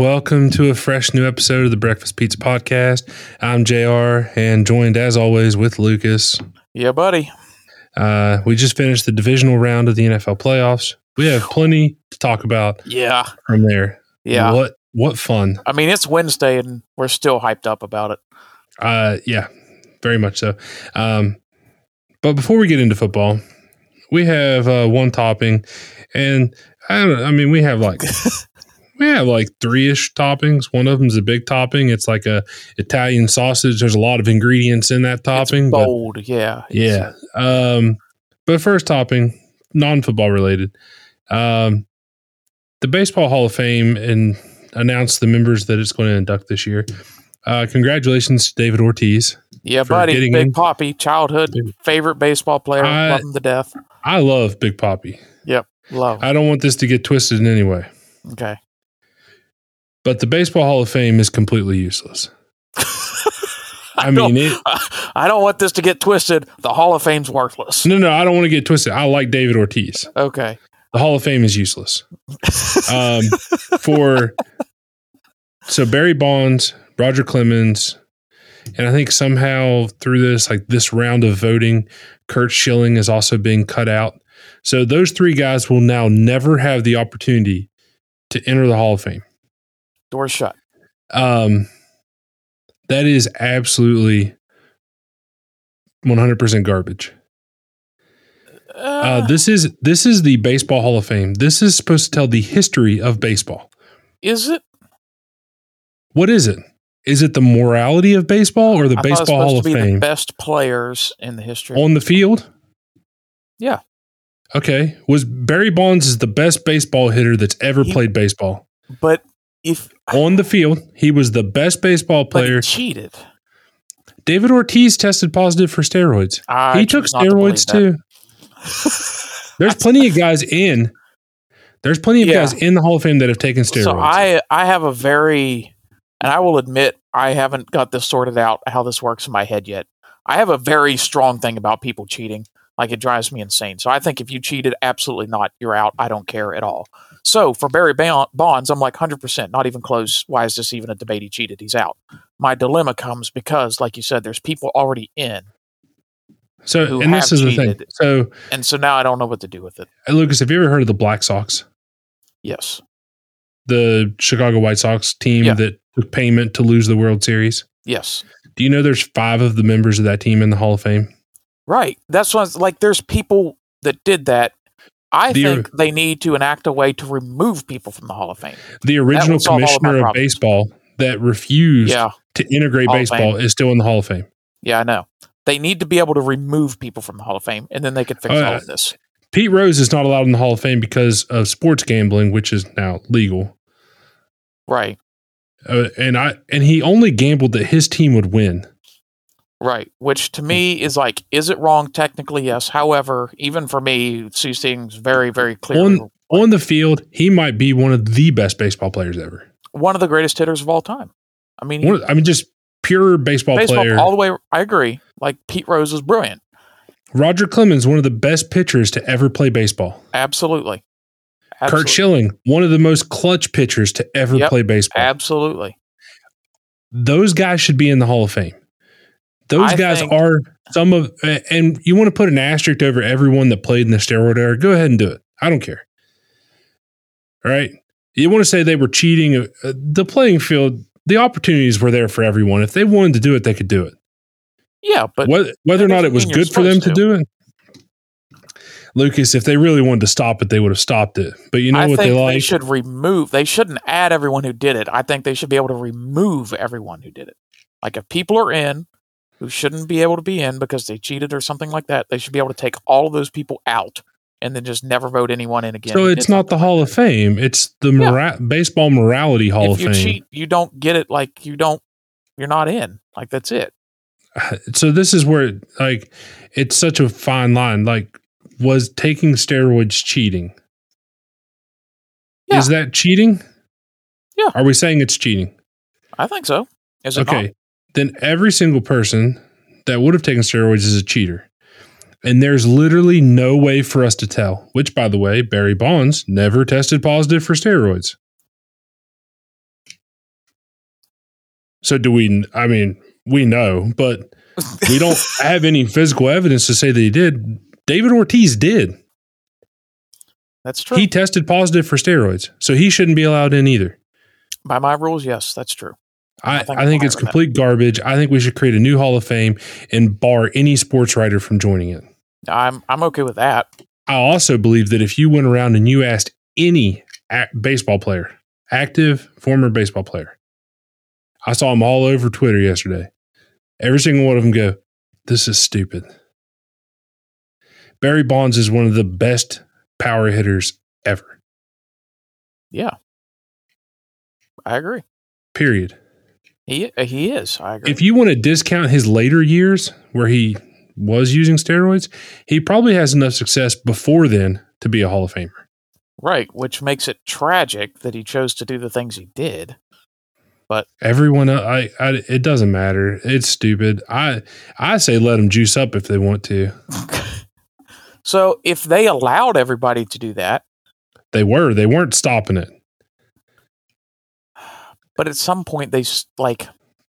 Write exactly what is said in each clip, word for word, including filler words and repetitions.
Welcome to a fresh new episode of the Breakfast Pizza Podcast. I'm J R and joined as always with Lucas. Yeah, buddy. Uh, we just finished the divisional round of the N F L playoffs. We have plenty to talk about Yeah. from there. Yeah. What what fun. I mean, it's Wednesday and we're still hyped up about it. Uh, yeah, very much so. Um, but before we get into football, we have uh, one topping, and I don't know, I mean, we have like we have like three-ish toppings. One of them is a big topping. It's like a Italian sausage. There's a lot of ingredients in that topping. It's bold, but, yeah. Yeah. Um, but first topping, non-football related. Um, the Baseball Hall of Fame and announced the members that it's going to induct this year. Uh, congratulations to David Ortiz. Yeah, buddy. Big in. Papi, childhood favorite baseball player. I, love him to death. I love Big Papi. Yep, love. I don't want this to get twisted in any way. Okay. But the Baseball Hall of Fame is completely useless. I, I mean, it, I don't want this to get twisted. The Hall of Fame's worthless. No, no, I don't want to get twisted. I like David Ortiz. Okay. The Hall of Fame is useless. um, for so Barry Bonds, Roger Clemens, and I think somehow through this, like this round of voting, Curt Schilling is also being cut out. So those three guys will now never have the opportunity to enter the Hall of Fame. Door shut. Um, that is absolutely one hundred percent garbage. Uh, Uh, this is this is the Baseball Hall of Fame. This is supposed to tell the history of baseball. is it? What is it? Is it the morality of baseball or the I thought it was Baseball Hall of supposed to be Fame? the best players in the history. On the field? Yeah. Okay. Was Barry Bonds is the best baseball hitter that's ever He- played baseball? But if On the field, he was the best baseball but he player. cheated. David Ortiz tested positive for steroids. I he took choose not to believe steroids that. too. There's plenty of guys in. There's plenty of Yeah. guys in the Hall of Fame that have taken steroids. So I I have a very, and I will admit I haven't got this sorted out how this works in my head yet. I have a very strong thing about people cheating. Like it drives me insane. So I think if you cheated, absolutely not. You're out. I don't care at all. So for Barry Bonds, I'm like one hundred percent, not even close. Why is this even a debate? He cheated. He's out. My dilemma comes because, like you said, there's people already in. so, who and this have is the thing. cheated. So, And so now I don't know what to do with it. uh, Lucas, have you ever heard of the Black Sox? Yes. The Chicago White Sox team Yeah. that took payment to lose the World Series? Yes. Do you know there's five of the members of that team in the Hall of Fame? Right. That's what, like, there's people that did that. I The- think they need to enact a way to remove people from the Hall of Fame. The original would solve all of my commissioner of problems. baseball that refused Yeah. to integrate Hall of baseball Fame. is still in the Hall of Fame. Yeah, I know. They need to be able to remove people from the Hall of Fame, and then they could fix Uh, all of this. Pete Rose is not allowed in the Hall of Fame because of sports gambling, which is now legal. Right. Uh, and I and he only gambled that his team would win. Right. Which to me is like, is it wrong? Technically, yes. However, even for me, see things very, very clearly. On on the field, he might be one of the best baseball players ever. One of the greatest hitters of all time. I mean, One of- I mean, just pure baseball, baseball player. all the way. I agree. Like Pete Rose was brilliant. Roger Clemens, one of the best pitchers to ever play baseball. Absolutely. Curt Absolutely. Schilling, one of the most clutch pitchers to ever Yep. play baseball. Absolutely. Those guys should be in the Hall of Fame. Those I guys think- are some of, and you want to put an asterisk over everyone that played in the steroid era, go ahead and do it. I don't care. All right. You want to say they were cheating. uh, The playing field, the opportunities were there for everyone. If they wanted to do it, they could do it. Yeah, but Whether, whether or that not it doesn't was mean you're good for them to supposed to. do it. Lucas, if they really wanted to stop it, they would have stopped it. But you know I what think they they, like? should remove. They shouldn't add everyone who did it. I think they should be able to remove everyone who did it. Like if people are in who shouldn't be able to be in because they cheated or something like that, they should be able to take all of those people out and then just never vote anyone in again. So who it's did not the something Hall like of Fame. It's the mora- baseball morality that. Hall If of you Fame. cheat, you don't get it. Like you don't. You're not in. Like that's it. So this is where like it's such a fine line. Like, was taking steroids cheating? Yeah. Is that cheating? Yeah. Are we saying it's cheating? I think so. Is it Okay. not? Then every single person that would have taken steroids is a cheater. And there's literally no way for us to tell, which, by the way, Barry Bonds never tested positive for steroids. So do we? I mean, we know, but we don't have any physical evidence to say that he did. David Ortiz did. That's true. He tested positive for steroids, so he shouldn't be allowed in either. By my rules, yes, that's true. I, I think, I think it's complete that. garbage. I think we should create a new Hall of Fame and bar any sports writer from joining it. I'm I'm okay with that. I also believe that if you went around and you asked any baseball player, active, former baseball player, I saw them all over Twitter yesterday. Every single one of them go, "This is stupid." Barry Bonds is one of the best power hitters ever. Yeah. I agree. Period. He he is. I agree. If you want to discount his later years where he was using steroids, he probably has enough success before then to be a Hall of Famer. Right, which makes it tragic that he chose to do the things he did. But everyone, I, I it doesn't matter. It's stupid. I I say let them juice up if they want to. So if they allowed everybody to do that, they were. They weren't stopping it. But at some point, they like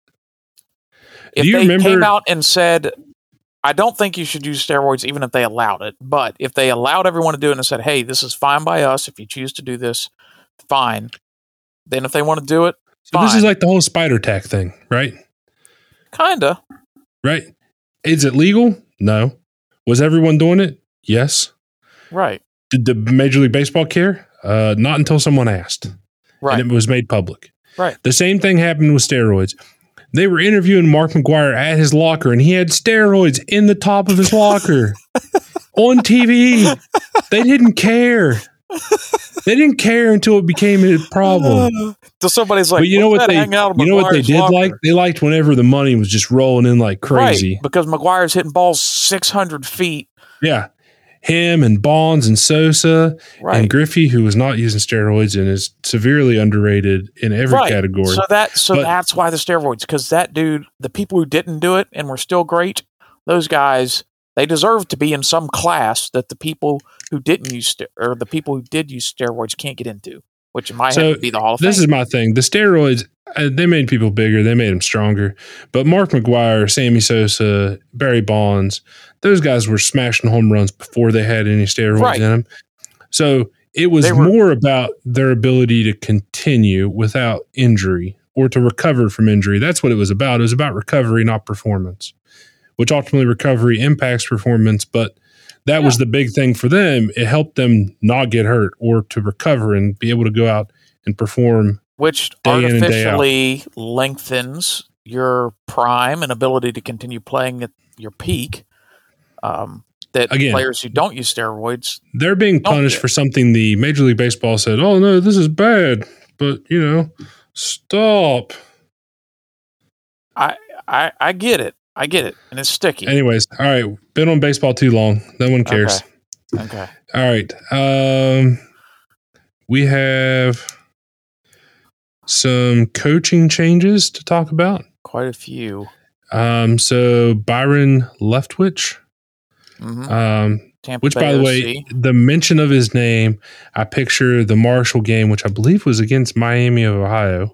if do you they remember, came out and said, "I don't think you should use steroids," even if they allowed it. But if they allowed everyone to do it and said, "Hey, this is fine by us. If you choose to do this, fine." Then if they want to do it, so fine. This is like the whole spider tack thing, right? Kinda. Right. Is it legal? No. Was everyone doing it? Yes. Right. Did the Major League Baseball care? Uh, not until someone asked. Right. And it was made public. Right. The same thing happened with steroids. They were interviewing Mark McGwire at his locker, and he had steroids in the top of his locker on T V. They didn't care. They didn't care until it became a problem. So somebody's like, but you know what they, you know what they did locker? like? They liked whenever the money was just rolling in like crazy. Right, because McGwire's hitting balls six hundred feet. Yeah. Him and Bonds and Sosa right. and Griffey, who was not using steroids and is severely underrated in every right. category. So that so but, that's why the steroids, because that dude, the people who didn't do it and were still great, those guys, they deserve to be in some class that the people who didn't use or the people who did use steroids can't get into, which might so have to be the Hall of Fame. This is my thing. The steroids, uh, they made people bigger. They made them stronger. But Mark McGwire, Sammy Sosa, Barry Bonds, those guys were smashing home runs before they had any steroids right. in them. So it was were, more about their ability to continue without injury or to recover from injury. That's what it was about. It was about recovery, not performance, which ultimately recovery impacts performance. But that yeah. was the big thing for them. It helped them not get hurt or to recover and be able to go out and perform. Which artificially lengthens your prime and ability to continue playing at your peak. Um, that Again, players who don't use steroids, they're being punished for something the Major League Baseball said, "Oh no, this is bad," but you know, stop. I I I get it, I get it, and it's sticky. Anyways, all right, been on baseball too long. No one cares. Okay. okay. All right. Um, we have some coaching changes to talk about. Quite a few. Um, so Byron Leftwich. Mm-hmm. Um, Tampa which, Bay by the O way, C. the mention of his name, I picture the Marshall game, which I believe was against Miami of Ohio.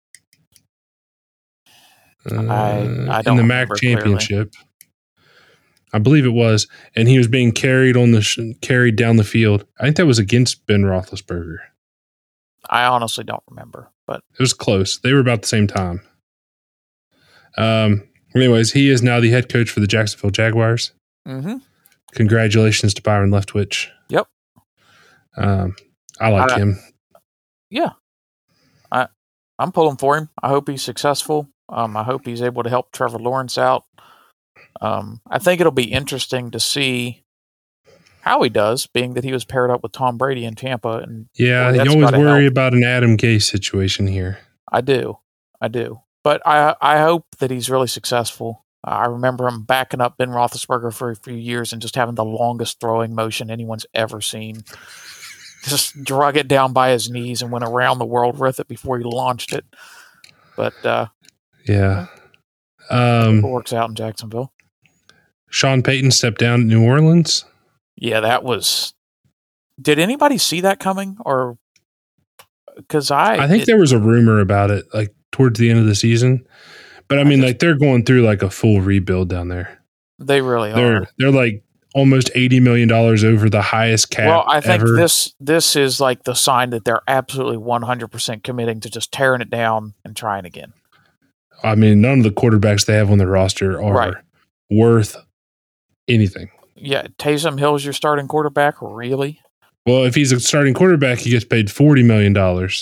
Uh, I, I don't in the M A C championship. Clearly. I believe it was, and he was being carried on the sh- carried down the field. I think that was against Ben Roethlisberger. I honestly don't remember, but it was close. They were about the same time. Um. Anyways, he is now the head coach for the Jacksonville Jaguars. Mm-hmm. Congratulations to Byron Leftwich. Yep. Um, I like I, him. Yeah. I, I'm pulling for him. I hope he's successful. Um, I hope he's able to help Trevor Lawrence out. Um, I think it'll be interesting to see how he does, being that he was paired up with Tom Brady in Tampa. And yeah, you always worry help. about an Adam Gase situation here. I do. I do. But I, I hope that he's really successful. I remember him backing up Ben Roethlisberger for a few years and just having the longest throwing motion anyone's ever seen. Just drug it down by his knees and went around the world with it before he launched it. But uh, yeah, um, it works out in Jacksonville. Sean Payton stepped down at New Orleans. Yeah, that was. Did anybody see that coming? Or because I, I think it, there was a rumor about it, like towards the end of the season. But I mean, I just, like they're going through like a full rebuild down there. They really they're, are. They're like almost eighty million dollars over the highest cap. Well, I think ever. this this is like the sign that they're absolutely one hundred percent committing to just tearing it down and trying again. I mean, none of the quarterbacks they have on their roster are right. worth anything. Yeah, Taysom Hill's your starting quarterback, really? Well, if he's a starting quarterback, he gets paid forty million dollars.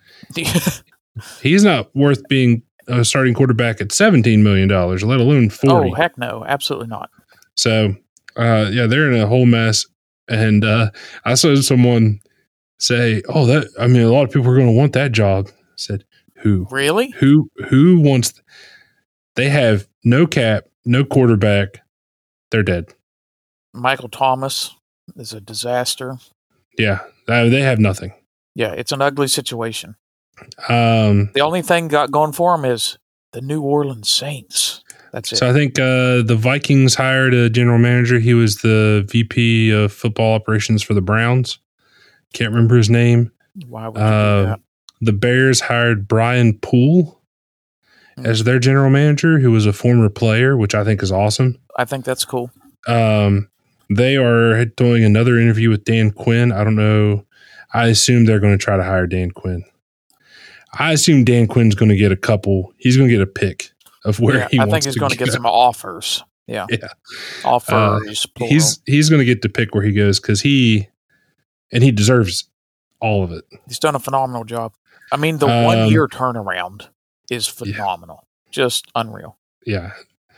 He's not worth being a starting quarterback at seventeen million dollars, let alone forty. Oh, heck no, absolutely not. So, uh, yeah, they're in a whole mess. And uh, I saw someone say, oh, that, I mean, a lot of people are going to want that job. I said, who? Really? Who, who wants, th- they have no cap, no quarterback. They're dead. Michael Thomas is a disaster. Yeah, they have nothing. Yeah, it's an ugly situation. Um, the only thing got going for them is the New Orleans Saints. That's it. So I think uh, the Vikings hired a general manager. He was the V P of football operations for the Browns. Can't remember his name. Why would you uh, do that? The Bears hired Brian Poole mm. as their general manager, who was a former player, which I think is awesome. I think that's cool. Um, they are doing another interview with Dan Quinn. I don't know. I assume they're going to try to hire Dan Quinn. I assume Dan Quinn's going to get a couple. He's going to get a pick of where yeah, he I wants think he's to going to go. get some offers. Yeah. Yeah. Offers. Uh, he's he's going to get to pick where he goes because he, and he deserves all of it. He's done a phenomenal job. I mean, the um, one year turnaround is phenomenal. Yeah. Just unreal. Yeah.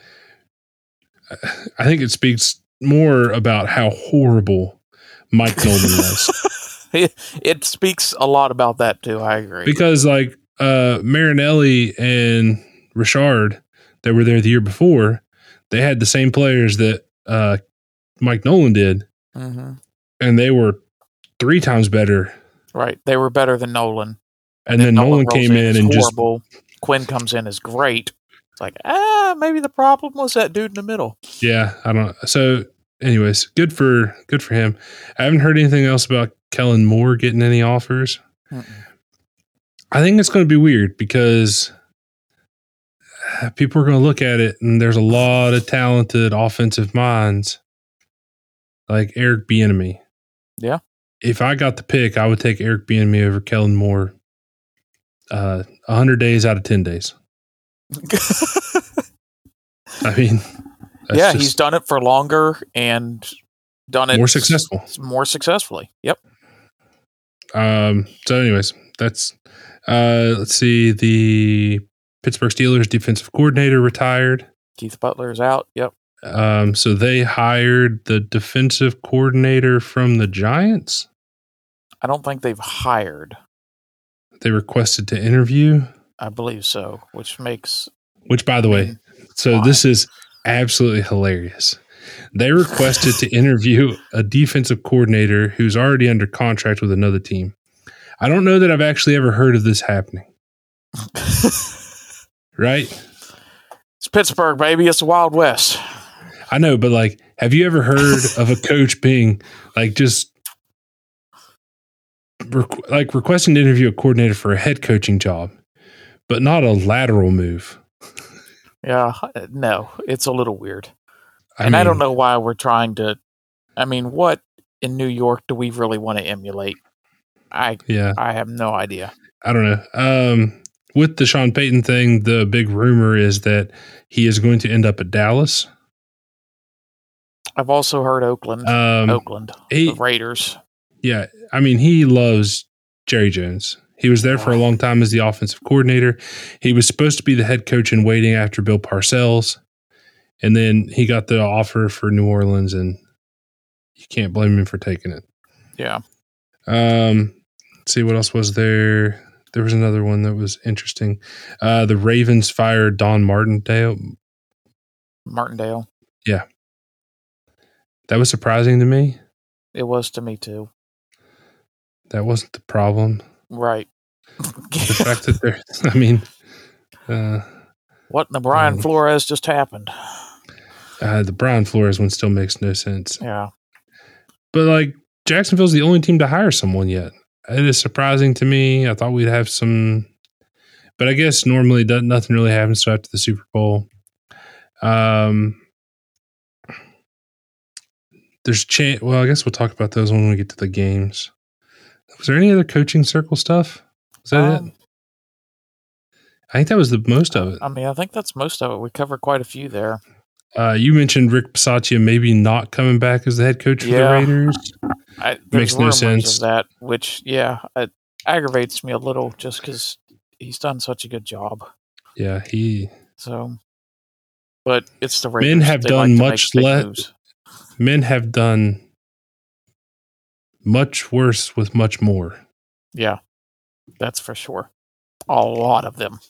I think it speaks more about how horrible Mike Nolan was. it, it speaks a lot about that too. I agree. Because like uh, Marinelli and Richard, that were there the year before, they had the same players that uh, Mike Nolan did, mm-hmm. and they were three times better. Right, they were better than Nolan. And, and then, then Nolan, Nolan came in, in and horrible. just Quinn comes in as great. It's like ah, maybe the problem was that dude in the middle. Yeah, I don't. So, anyways, good for good for him. I haven't heard anything else about Kellen Moore getting any offers. Mm-mm. I think it's going to be weird because people are going to look at it and there's a lot of talented offensive minds like Eric Bieniemy. Yeah. If I got the pick, I would take Eric Bieniemy over Kellen Moore uh, one hundred days out of ten days. I mean, yeah, he's done it for longer and done it more successful, more successfully. Yep. Um. So, anyways, that's uh. Let's see. The Pittsburgh Steelers defensive coordinator retired. Keith Butler is out. Yep. Um. So they hired the defensive coordinator from the Giants. I don't think they've hired. They requested to interview. I believe so, which makes... Which, by the way, so why? This is absolutely hilarious. They requested to interview a defensive coordinator who's already under contract with another team. I don't know that I've actually ever heard of this happening. Right? It's Pittsburgh, baby. It's the Wild West. I know, but like, have you ever heard of a coach being like just... Requ- like requesting to interview a coordinator for a head coaching job, but not a lateral move? Yeah, no, it's a little weird. I and mean, I don't know why we're trying to, I mean, what in New York do we really want to emulate? I yeah. I have no idea. I don't know. Um, with the Sean Payton thing, the big rumor is that he is going to end up at Dallas. I've also heard Oakland. Um, Oakland, he, the Raiders. Yeah, I mean, he loves Jerry Jones. He was there for a long time as the offensive coordinator. He was supposed to be the head coach in waiting after Bill Parcells. And then he got the offer for New Orleans, and you can't blame him for taking it. Yeah. Um, let's see, what else was there? There was another one that was interesting. Uh, the Ravens fired Don Martindale. Martindale. Yeah. That was surprising to me. It was to me, too. That wasn't the problem. Right. The fact that they're, I mean, uh, what in the Brian um, Flores just happened? Uh, the Brian Flores one still makes no sense. Yeah. But like, Jacksonville's the only team to hire someone yet. It is surprising to me. I thought we'd have some, but I guess normally doesn't, nothing really happens till after the Super Bowl. Um, there's chance. Well, I guess we'll talk about those when we get to the games. Was there any other coaching circle stuff? Was that um, it? I think that was the most of it. I mean, I think that's most of it. We covered quite a few there. Uh, you mentioned Rick Bisaccia maybe not coming back as the head coach for yeah. the Raiders. I, Makes no sense. Of that, which, yeah, it aggravates me a little just because he's done such a good job. Yeah, he. So, but it's the Raiders. Men have they done like much less. Men have done much worse with much more. Yeah, that's for sure. A lot of them.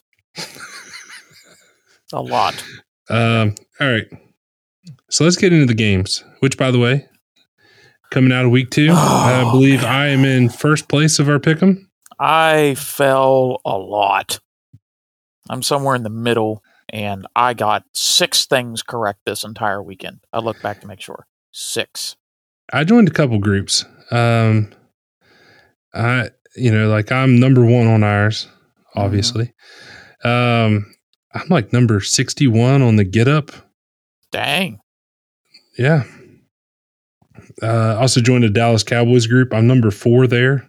A lot. Um. All right. So let's get into the games, which, by the way, coming out of week two, oh, I believe man. I am in first place of our pick'em. I fell a lot. I'm somewhere in the middle, and I got six things correct this entire weekend. I look back to make sure. Six. I joined a couple groups. Um, I, you know, like I'm number one on ours, obviously. Mm-hmm. Um, I'm like number sixty-one on the Get Up. Dang. Yeah. Uh, also joined a Dallas Cowboys group. I'm number four there.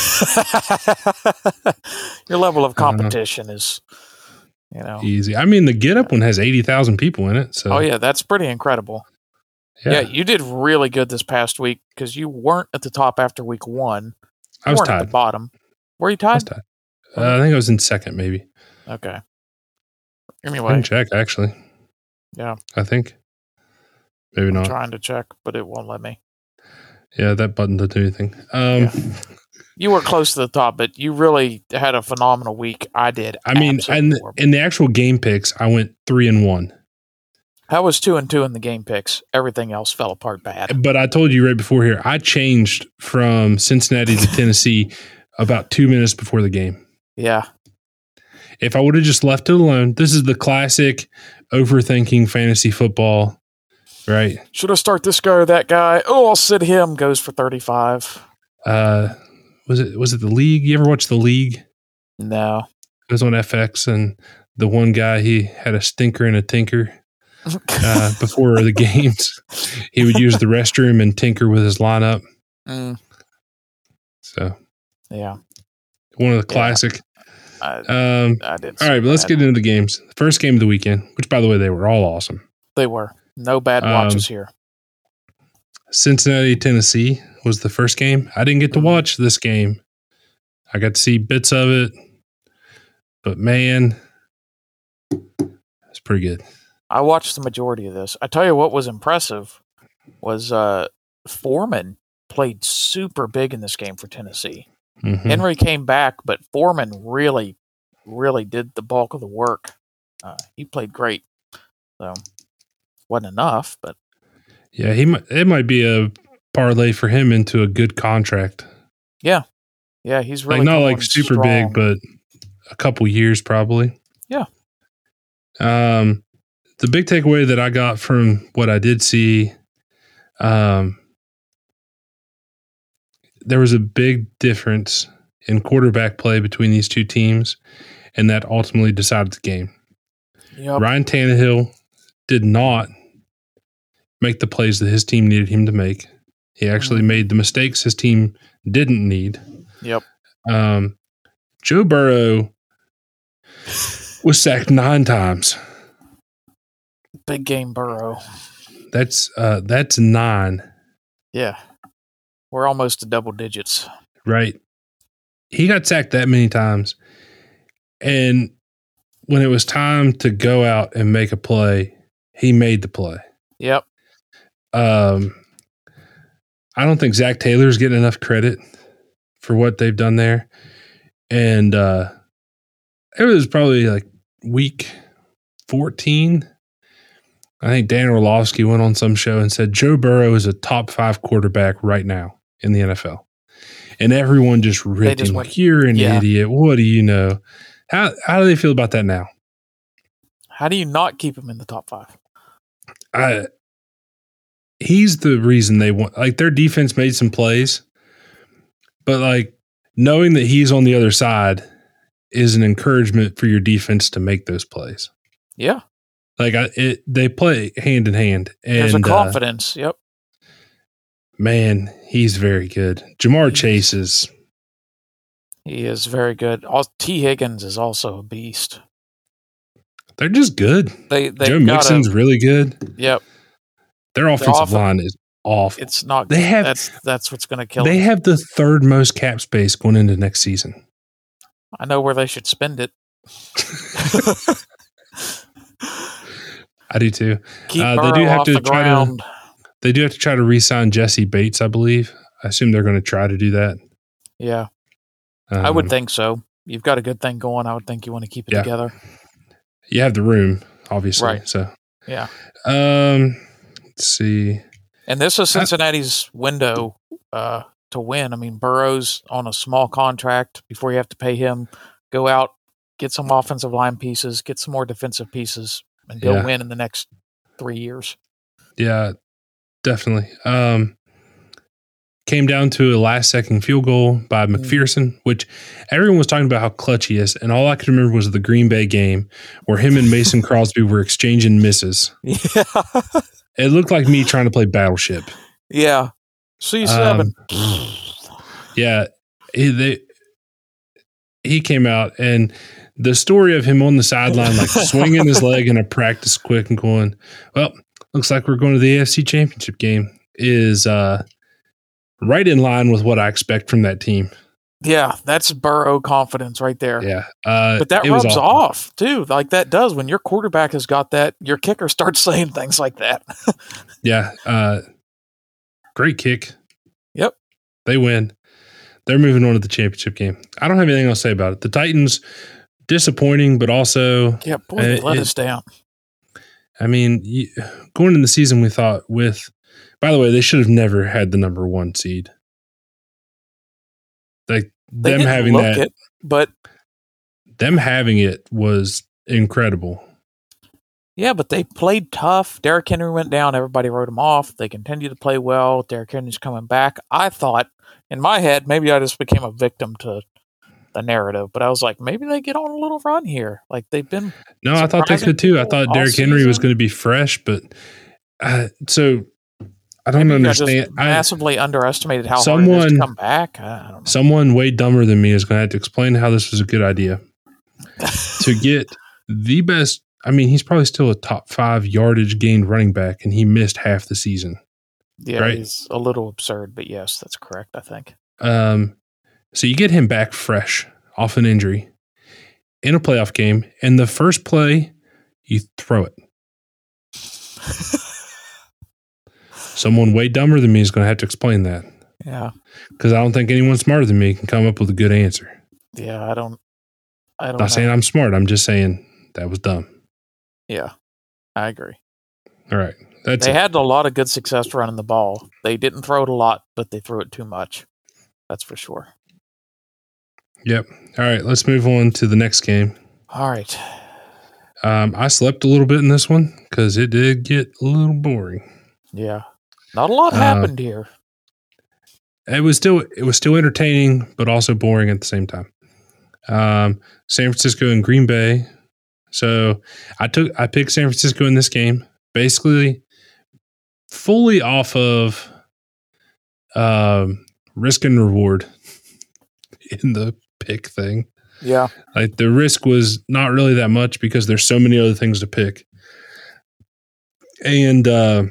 Your level of competition uh, is, you know, easy. I mean, the Get Up one has eighty thousand people in it. So, oh yeah, that's pretty incredible. Yeah, yeah you did really good this past week because you weren't at the top after week one. You I was weren't tied. At the bottom. Were you tied? I, was tied. Uh, I think I was in second, maybe. Okay. Anyway, I can check actually. Yeah, I think. Maybe I'm not. Trying to check, but it won't let me. Yeah, that button doesn't do anything. Um, yeah. You were close to the top, but you really had a phenomenal week. I did. I mean, and in the actual game picks, I went three and one. I was two and two in the game picks. Everything else fell apart bad. But I told you right before here, I changed from Cincinnati to Tennessee about two minutes before the game. Yeah. If I would have just left it alone, this is the classic overthinking fantasy football. Right. Should I start this guy or that guy? Oh, I'll sit him. Goes for thirty-five. Uh, was it was it the League? You ever watch the League? No. It was on F X, and the one guy, he had a stinker and a tinker. Uh, before the games, he would use the restroom and tinker with his lineup. Mm. So, yeah, one of the classic. Yeah. I, um, I did. All right, but let's get into the games. The first game of the weekend, which, by the way, they were all awesome. They were. No bad watches um, here. Cincinnati, Tennessee was the first game. I didn't get to watch this game. I got to see bits of it, but man, it's pretty good. I watched the majority of this. I tell you what was impressive was uh, Foreman played super big in this game for Tennessee. Mm-hmm. Henry came back, but Foreman really, really did the bulk of the work. Uh, he played great. So wasn't enough, but yeah, he might, it might be a parlay for him into a good contract. Yeah, yeah, he's really like not like super strong. big, but a couple years probably. Yeah. Um, the big takeaway that I got from what I did see, um, there was a big difference in quarterback play between these two teams, and that ultimately decided the game. Yep. Ryan Tannehill did not make the plays that his team needed him to make. He actually mm-hmm. made the mistakes his team didn't need. Yep. Um, Joe Burrow was sacked nine times. Big game Burrow. That's uh, that's nine. Yeah. We're almost to double digits. Right. He got sacked that many times. And when it was time to go out and make a play, he made the play. Yep. Um, I don't think Zach Taylor's getting enough credit for what they've done there. And uh, it was probably like week fourteen. I think Dan Orlovsky went on some show and said Joe Burrow is a top five quarterback right now in the N F L. And everyone just ripped just him went, like, you're an yeah. idiot. What do you know? How how do they feel about that now? How do you not keep him in the top five? I, he's the reason they want, like, their defense made some plays, but like knowing that he's on the other side is an encouragement for your defense to make those plays. Yeah. Like I, it, they play hand in hand. And, There's a confidence. Uh, yep. Man, he's very good. Jamar Chase is. He is very good. T. Higgins is also a beast. They're just good. They, Joe Mixon's a, really good. Yep. Their offensive off- line is awful. It's not. They have. That's that's what's going to kill. They them. have the third most cap space going into next season. I know where they should spend it. I do too. Keep uh, Burrow they do have off to the try ground. to. They do have to try to re-sign Jesse Bates, I believe. I assume they're going to try to do that. Yeah, um, I would think so. You've got a good thing going. I would think you want to keep it yeah. together. You have the room, obviously. Right. So yeah. Um. Let's see. And this is Cincinnati's window uh, to win. I mean, Burrow's on a small contract before you have to pay him. Go out, get some offensive line pieces, get some more defensive pieces, and go yeah. win in the next three years. Yeah, definitely. Um, came down to a last-second field goal by McPherson, mm. which everyone was talking about how clutch he is, and all I could remember was the Green Bay game where him and Mason Crosby were exchanging misses. Yeah. It looked like me trying to play Battleship. Yeah. C seven. Um, yeah. He, they, he came out, and the story of him on the sideline, like swinging his leg in a practice quick and going, well, looks like we're going to the A F C Championship game, is uh, right in line with what I expect from that team. Yeah, that's Burrow confidence right there. Yeah. Uh, but that rubs off, too. Like that does. When your quarterback has got that, your kicker starts saying things like that. yeah. Uh, great kick. Yep. They win. They're moving on to the championship game. I don't have anything else to say about it. The Titans, disappointing, but also. Yeah, boy, they uh, let it, us down. I mean, you, going into the season, we thought with. By the way, they should have never had the number one seed. Like they them having that, it, but them having it was incredible. Yeah, but they played tough. Derrick Henry went down. Everybody wrote him off. They continued to play well. Derrick Henry's coming back. I thought, in my head, maybe I just became a victim to the narrative, but I was like, maybe they get on a little run here. Like they've been. No, I thought they could too. I thought Derrick Henry was going to be fresh, but uh, so. I don't Maybe understand. I massively I, underestimated how someone, hard it is to come back. I don't know. Someone way dumber than me is going to have to explain how this was a good idea. To get the best, I mean, he's probably still a top five yardage gained running back, and he missed half the season. Yeah, right? He's a little absurd, but yes, that's correct, I think. Um, so you get him back fresh off an injury in a playoff game, and the first play, you throw it. Someone way dumber than me is going to have to explain that. Yeah. Because I don't think anyone smarter than me can come up with a good answer. Yeah, I don't. I don't. Not know. saying I'm smart. I'm just saying that was dumb. Yeah, I agree. All right. That's they it. had a lot of good success running the ball. They didn't throw it a lot, but they threw it too much. That's for sure. Yep. All right. Let's move on to the next game. All right. Um, I slept a little bit in this one because it did get a little boring. Yeah. Not a lot happened uh, here. It was still it was still entertaining, but also boring at the same time. Um, San Francisco and Green Bay. So I took I picked San Francisco in this game, basically fully off of um, risk and reward in the pick thing. Yeah, like the risk was not really that much because there's so many other things to pick, and. Uh,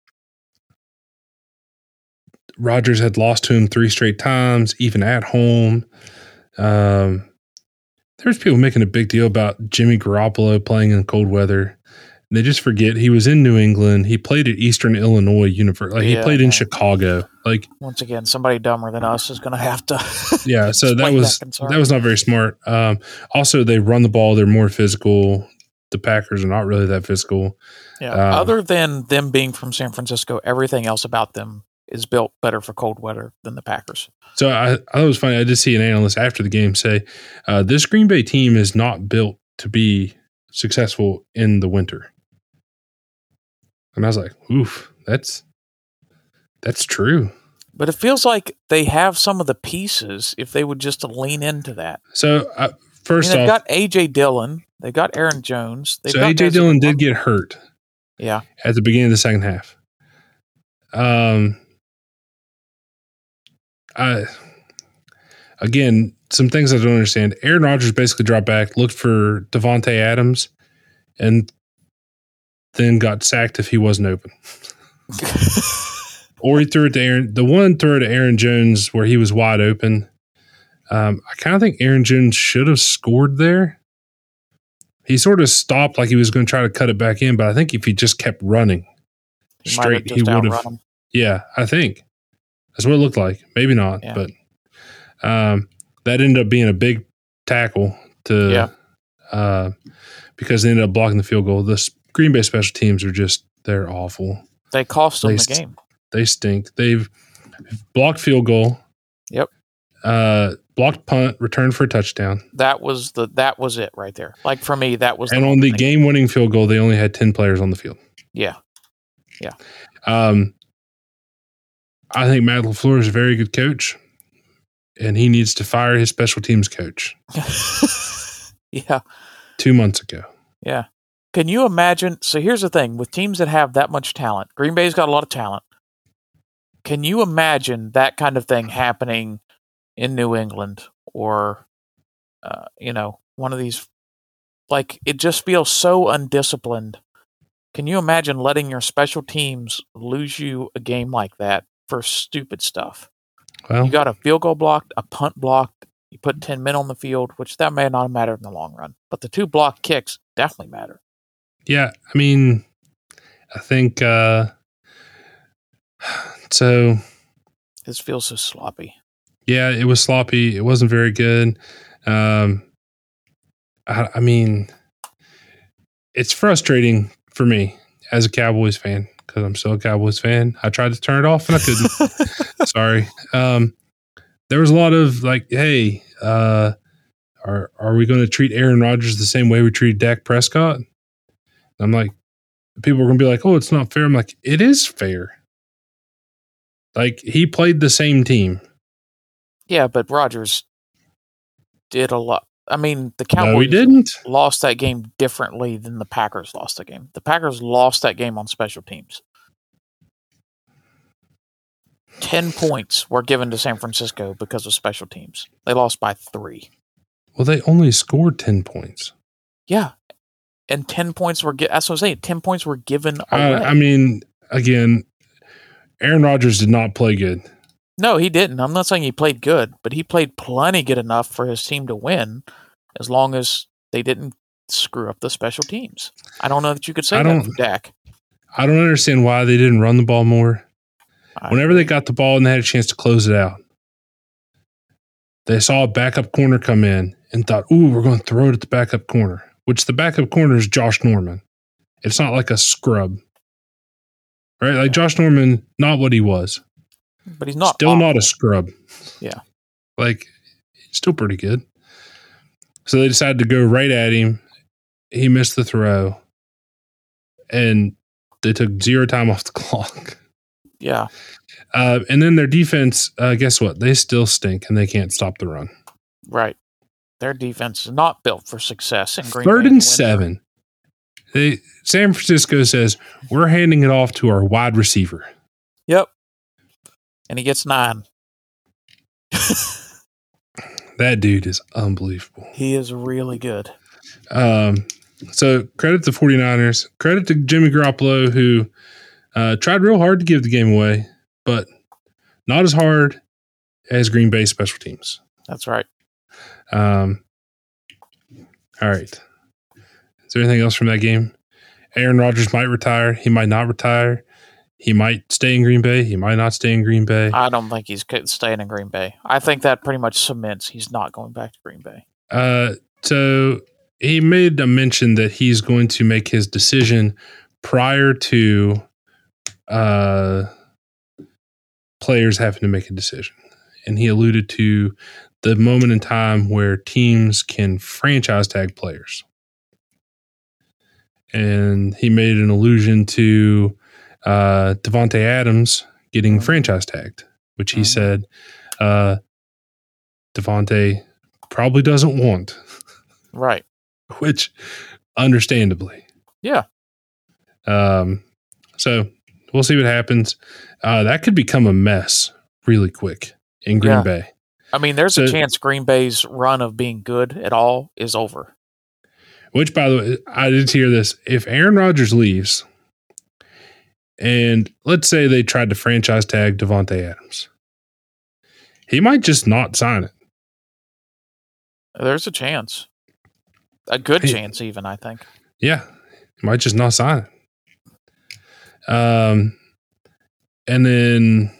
Rodgers had lost to him three straight times, even at home. Um, there's people making a big deal about Jimmy Garoppolo playing in cold weather. They just forget he was in New England. He played at Eastern Illinois University. Like yeah, he played in Chicago. Like once again, somebody dumber than us is going to have to. yeah, so that was that, that was not very smart. Um, also, they run the ball. They're more physical. The Packers are not really that physical. Yeah. Um, other than them being from San Francisco, everything else about them is built better for cold weather than the Packers. So I, I thought it was funny. I did see an analyst after the game say, uh, this Green Bay team is not built to be successful in the winter. And I was like, oof, that's, that's true. But it feels like they have some of the pieces if they would just lean into that. So uh, first I mean, they've off, got A J Dillon. They've got Aaron Jones. They've so got A J guys Dillon that can did run. get hurt. Yeah. At the beginning of the second half. Um, I again, some things I don't understand. Aaron Rodgers basically dropped back, looked for Devontae Adams, and then got sacked if he wasn't open. Or he threw it to Aaron. The one throw to Aaron Jones where he was wide open. Um, I kind of think Aaron Jones should have scored there. He sort of stopped like he was going to try to cut it back in, but I think if he just kept running He straight, might have he just would outrun have. him. Yeah, I think that's what it looked like. Maybe not, Yeah. but um, that ended up being a big tackle to Yeah. uh, because they ended up blocking the field goal. The s- Green Bay special teams are just they're awful. They cost them They the st- game. They stink. They've blocked field goal. Yep. Uh, blocked punt, returned for a touchdown, That was the that was it right there. Like for me, that was and the on the thing. game-winning field goal, they only had ten players on the field. Yeah. Um, I think Matt LaFleur is a very good coach, and he needs to fire his special teams coach Yeah. two months ago. Yeah. Can you imagine? So here's the thing with teams that have that much talent, Green Bay's got a lot of talent. Can you imagine that kind of thing happening in New England or, uh, you know, one of these? Like, it just feels so undisciplined. Can you imagine letting your special teams lose you a game like that for stupid stuff? Well, You got a field goal blocked, a punt blocked, you put ten men on the field, which that may not matter in the long run. But the two blocked kicks definitely matter. yeah, I mean, I think uh, so. This feels so sloppy. Yeah, it was sloppy. It wasn't very good. Um, I, I mean, it's frustrating for me as a Cowboys fan because I'm still a Cowboys fan. I tried to turn it off and I couldn't. Sorry. Um, there was a lot of like, hey, uh, are are we going to treat Aaron Rodgers the same way we treated Dak Prescott? And I'm like, people are going to be like, oh, it's not fair. I'm like, it is fair. Like, he played the same team. Yeah, but Rodgers did a lot. I mean, the Cowboys No, he didn't. lost that game differently than the Packers lost the game. The Packers lost that game on special teams. Ten points were given to San Francisco because of special teams. They lost by three. Well, they only scored ten points. Yeah. And ten points were, gi- that's what I'm saying, ten points were given away. I, I mean, again, Aaron Rodgers did not play good. No, he didn't. I'm not saying he played good, but he played plenty good enough for his team to win as long as they didn't screw up the special teams. I don't know that you could say I that don't- for Dak. I don't understand why they didn't run the ball more. I Whenever agree. they got the ball and they had a chance to close it out, they saw a backup corner come in and thought, ooh, we're going to throw it at the backup corner, which the backup corner is Josh Norman. It's not like a scrub. Right? Like Josh Norman, not what he was. But he's not Still awful. not a scrub. Yeah. Like, he's still pretty good. So they decided to go right at him. He missed the throw. And they took zero time off the clock. Yeah. Uh, and then their defense, uh, guess what? They still stink and they can't stop the run. Right. Their defense is not built for success in Green Third Bay and to win. seven. They, San Francisco says, we're handing it off to our wide receiver. Yep. And he gets nine. That dude is unbelievable. He is really good. Um, so credit to 49ers. Credit to Jimmy Garoppolo, who uh, tried real hard to give the game away, but not as hard as Green Bay special teams. That's right. Um, all right. Is there anything else from that game? Aaron Rodgers might retire. He might not retire. He might stay in Green Bay. He might not stay in Green Bay. I don't think he's c- staying in Green Bay. I think that pretty much cements he's not going back to Green Bay. Uh, so he made a mention that he's going to make his decision prior to uh, players having to make a decision. And he alluded to the moment in time where teams can franchise tag players. And he made an allusion to uh, Devontae Adams getting Mhm. franchise tagged, which he Mhm. said uh, Devontae probably doesn't want. Right. Which, understandably. Yeah. Um. So we'll see what happens. Uh, that could become a mess really quick in Green Yeah. Bay. I mean, there's So- a chance Green Bay's run of being good at all is over. Which, by the way, I did hear this. If Aaron Rodgers leaves, and let's say they tried to franchise tag Devontae Adams, he might just not sign it. There's a chance. A good Hey. chance, even, I think. Yeah, he might just not sign it. Um, and then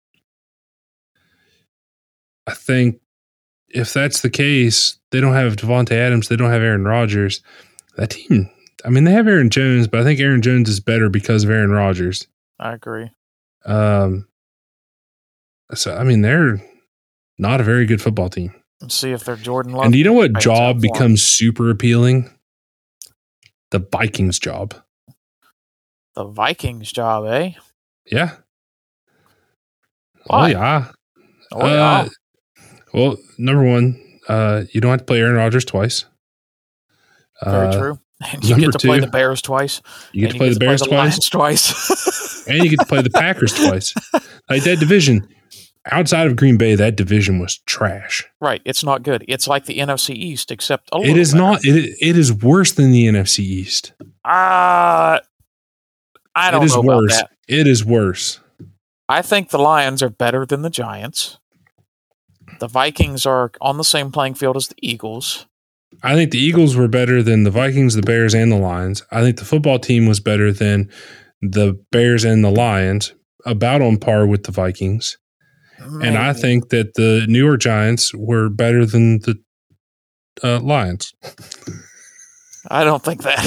I think if that's the case, they don't have Devontae Adams, they don't have Aaron Rodgers. That team, I mean, they have Aaron Jones, but I think Aaron Jones is better because of Aaron Rodgers. I agree. Um, so I mean, they're not a very good football team. Let's see if they're Jordan Love. And do you know what Right, job so far. becomes super appealing? The Vikings job. The Vikings job, eh? Yeah. Why? Oh yeah. Oh, Uh, yeah. Well, number one, uh, you don't have to play Aaron Rodgers twice. Very Uh, true. And you number get to play two, the Bears twice. You get and to play the Bears twice, Lions twice. and you get to play the Packers twice. Like that division, outside of Green Bay, that division was trash. Right. It's not good. It's like the N F C East, except a little It is better. not. It it is worse than the N F C East. Uh, I don't It is know worse. about that. It is worse. I think the Lions are better than the Giants. The Vikings are on the same playing field as the Eagles. I think the Eagles were better than the Vikings, the Bears, and the Lions. I think the football team was better than the Bears and the Lions, about on par with the Vikings. And I Maybe. think that the New York Giants were better than the uh, Lions. I don't think that.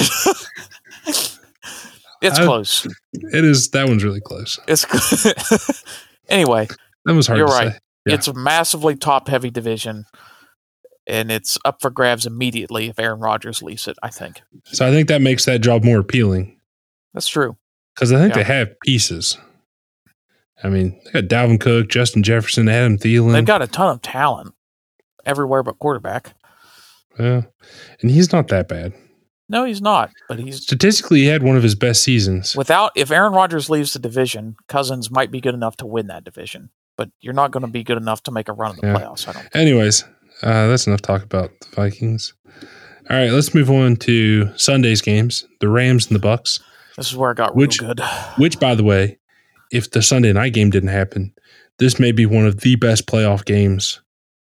It's I- close. It is. That one's really close. It's anyway. That was hard You're to right. say. Yeah. It's a massively top-heavy division, and it's up for grabs immediately if Aaron Rodgers leaves it. I think So I think that makes that job more appealing that's true. because I think Yeah. they have pieces. I mean, they got Dalvin Cook, Justin Jefferson, Adam Thielen. They've got a ton of talent everywhere but quarterback. Yeah. And he's not that bad. No, he's not. But he's Statistically, he had one of his best seasons. without. If Aaron Rodgers leaves the division, Cousins might be good enough to win that division. But you're not going to be good enough to make a run in the Yeah. playoffs. I don't. Anyways, uh, that's enough talk about the Vikings. All right, let's move on to Sunday's games, the Rams and the Bucks. This is where it got Which- real good. Which, by the way, if the Sunday night game didn't happen, this may be one of the best playoff games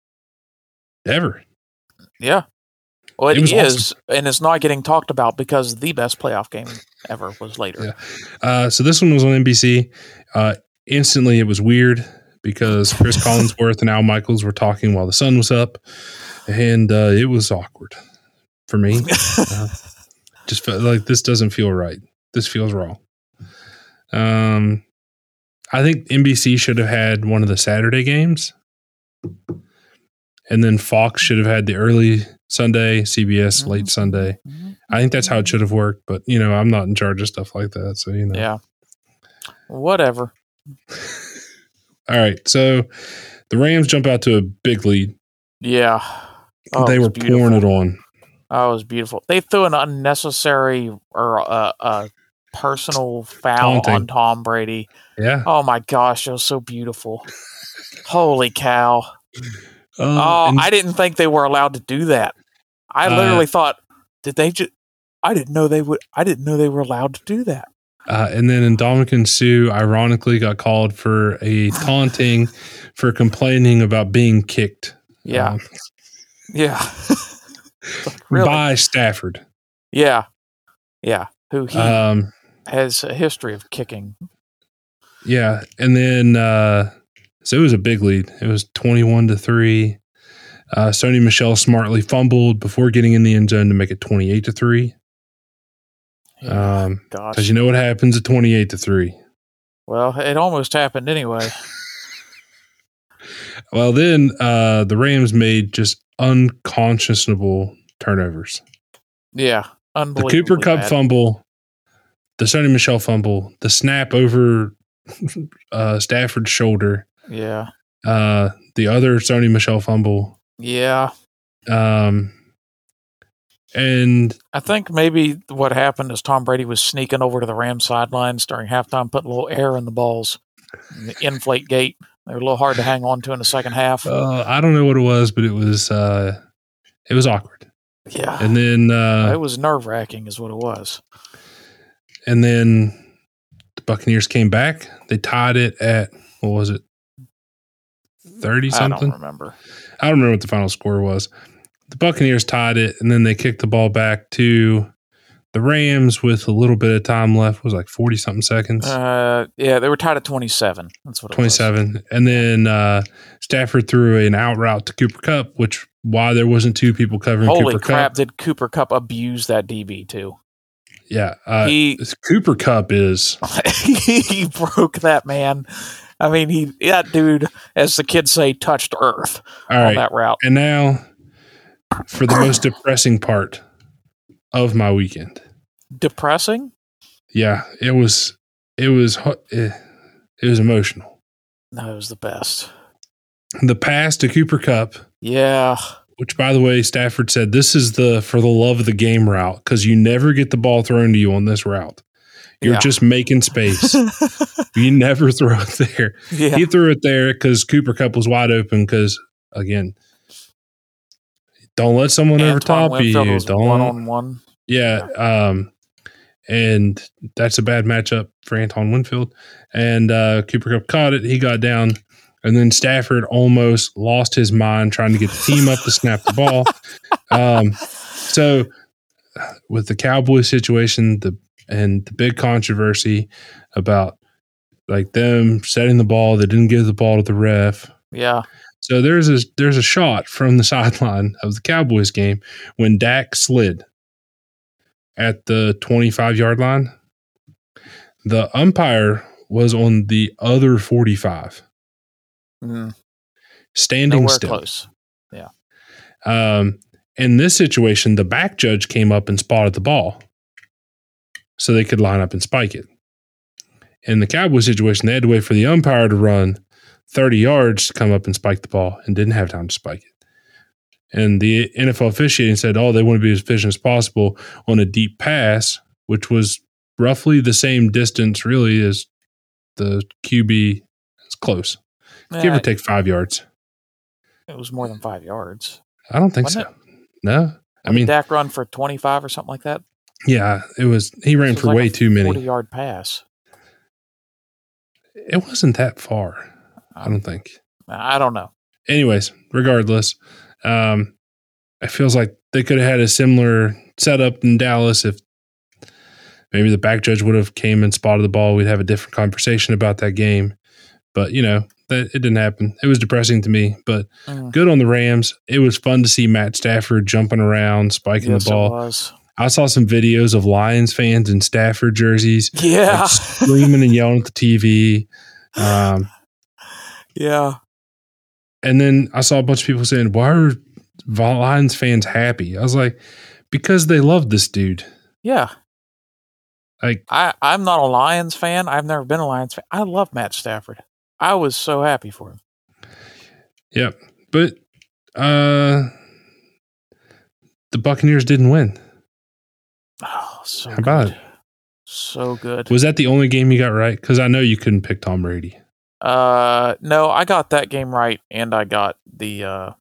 ever. Yeah. Well, It it was is, and it's not getting talked about because the best playoff game ever was later. Yeah. Uh, so this one was on N B C. Uh, instantly, it was weird because Chris Collinsworth and Al Michaels were talking while the sun was up, and uh, it was awkward for me. Uh, just felt like this doesn't feel right. This feels wrong. Um, I think N B C should have had one of the Saturday games, and then Fox should have had the early Sunday, C B S late Sunday. I think that's how it should have worked, but you know, I'm not in charge of stuff like that, so you know. Yeah. Whatever. All right, so the Rams jump out to a big lead. Yeah. Oh, they it was were beautiful. pouring it on. Oh, it was beautiful. They threw an unnecessary or uh, uh, personal foul Taunting. on Tom Brady. Yeah. Oh my gosh, it was so beautiful. Holy cow. Um, Oh, and- I didn't think they were allowed to do that. I Uh, literally thought, did they just I didn't know they would I didn't know they were allowed to do that. uh, and then Ndamukong Suh ironically got called for a taunting for complaining about being kicked. Yeah. um, Yeah. Really? by Stafford. Yeah. Yeah. Who he Um, has a history of kicking. yeah, and then uh, so it was a big lead. It was twenty-one to three. Uh, Sony Michel smartly fumbled before getting in the end zone to make it twenty-eight to three. Yeah. Um, Gosh. because you know what happens at twenty-eight to three. Well, it almost happened anyway. Well, then uh, the Rams made just unconscionable turnovers. Yeah. The Unbelievable. Cooper Cup fumble, the Sony Michel fumble, the snap over uh, Stafford's shoulder, Yeah. uh, the other Sony Michel fumble. Yeah. Um, And I think maybe what happened is Tom Brady was sneaking over to the Rams sidelines during halftime, putting a little air in the balls. The inflate gate. They were a little hard to hang on to in the second half. Uh, I don't know what it was, but it was uh, it was awkward. Yeah. And then uh, it was nerve wracking, is what it was. And then the Buccaneers came back. They tied it at, what was it? thirty something? I don't remember. I don't remember what the final score was. The Buccaneers tied it, and then they kicked the ball back to the Rams with a little bit of time left. It was like forty something seconds. Uh, yeah, they were tied at twenty-seven. That's what it twenty-seven. was. And then uh, Stafford threw an out route to Cooper Kupp, which why there wasn't two people covering Holy Cooper crap, Kupp. did Cooper Kupp abuse that D B too? Yeah. Uh, he, Cooper Kupp is... he broke that man. I mean, he that dude, as the kids say, touched earth All on right. that route. And now for the most depressing part of my weekend. Depressing? Yeah, it was. It was. It was emotional. No, it was the best. The pass to Cooper Kupp. Yeah. Which, by the way, Stafford said this is the for the love of the game route because you never get the ball thrown to you on this route. You're yeah. just making space. You never throw it there. Yeah. He threw it there because Cooper Kupp was wide open. Because again, don't let someone Antoine over top Winfield you. was Don't one on one. Yeah. Um, and that's a bad matchup for Antoine Winfield. And uh, Cooper Kupp caught it. He got down. And then Stafford almost lost his mind trying to get the team up to snap the ball. Um, so with the Cowboys situation the and the big controversy about like them setting the ball, they didn't give the ball to the ref. Yeah. So there's a, there's a shot from the sideline of the Cowboys game when Dak slid at the twenty-five-yard line. The umpire was on the other forty-five. Mm. Standing Nowhere still. Close. Yeah. Um, in this situation, the back judge came up and spotted the ball so they could line up and spike it. In the Cowboy situation, they had to wait for the umpire to run thirty yards to come up and spike the ball and didn't have time to spike it. And the N F L officiating said, oh, they want to be as efficient as possible on a deep pass, which was roughly the same distance really as the Q B. It's close. Yeah, Give or take five yards. It was more than five yards. I don't think Wasn't so. It? No. I mean, did Dak run for twenty-five or something like that? Yeah, it was. He ran was for like way a too many. forty-yard pass. It wasn't that far, I don't think. I don't know. Anyways, regardless, um, it feels like they could have had a similar setup in Dallas if maybe the back judge would have came and spotted the ball. We'd have a different conversation about that game. But, you know, that it didn't happen. It was depressing to me, but mm. good on the Rams. It was fun to see Matt Stafford jumping around, spiking yes, the ball. It was. I saw some videos of Lions fans in Stafford jerseys. Yeah. Like screaming and yelling at the T V. Um, yeah. And then I saw a bunch of people saying, why are Lions fans happy? I was like, because they love this dude. Yeah. Like I, I'm not a Lions fan. I've never been a Lions fan. I love Matt Stafford. I was so happy for him. Yeah. But uh, the Buccaneers didn't win. Oh, so How about good. it? So good. Was that the only game you got right? Because I know you couldn't pick Tom Brady. Uh, no, I got that game right, and I got the uh,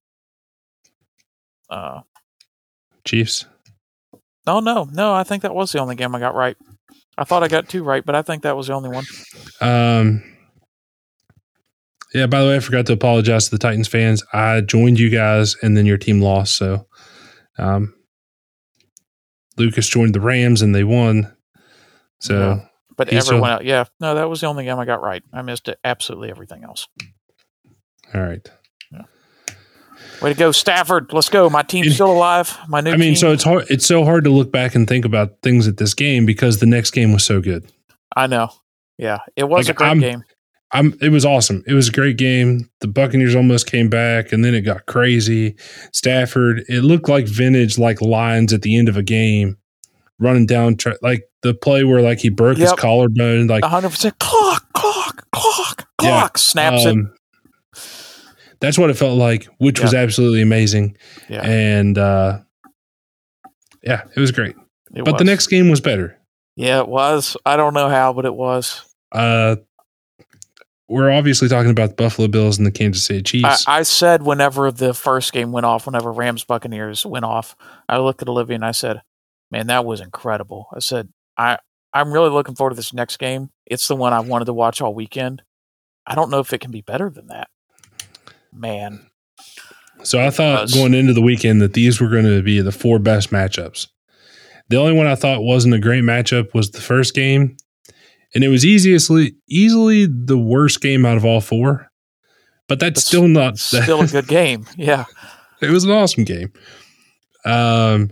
uh, Chiefs. No, no, no. I think that was the only game I got right. I thought I got two right, but I think that was the only one. Um. Yeah. By the way, I forgot to apologize to the Titans fans. I joined you guys, and then your team lost. So, um, Lucas joined the Rams, and they won. So. Yeah. But He's everyone still, else, yeah, no, that was the only game I got right. I missed it, absolutely everything else. All right. Yeah. Way to go, Stafford. Let's go. My team's still alive. My new I mean, team. so it's hard. It's so hard to look back and think about things at this game because the next game was so good. I know. Yeah, it was Like, a great I'm, game. I'm. It was awesome. It was a great game. The Buccaneers almost came back, and then it got crazy. Stafford. It looked like vintage, like Lions at the end of a game, running down tra- like. The play where like he broke yep. his collarbone, like one hundred percent clock, clock, clock, yeah, clock, snaps um, it. That's what it felt like, which yeah. was absolutely amazing. Yeah. And uh, Yeah, it was great. It but was. the next game was better. Yeah, it was. I don't know how, but it was. Uh, we're obviously talking about the Buffalo Bills and the Kansas City Chiefs. I, I said whenever the first game went off, whenever Rams Buccaneers went off, I looked at Olivia and I said, man, that was incredible. I said, I, I'm really looking forward to this next game. It's the one I wanted to watch all weekend. I don't know if it can be better than that. Man. So I thought going into the weekend that these were going to be the four best matchups. The only one I thought wasn't a great matchup was the first game, and it was easily easily the worst game out of all four. But that's It's still not still a good game. Yeah, it was an awesome game. Um,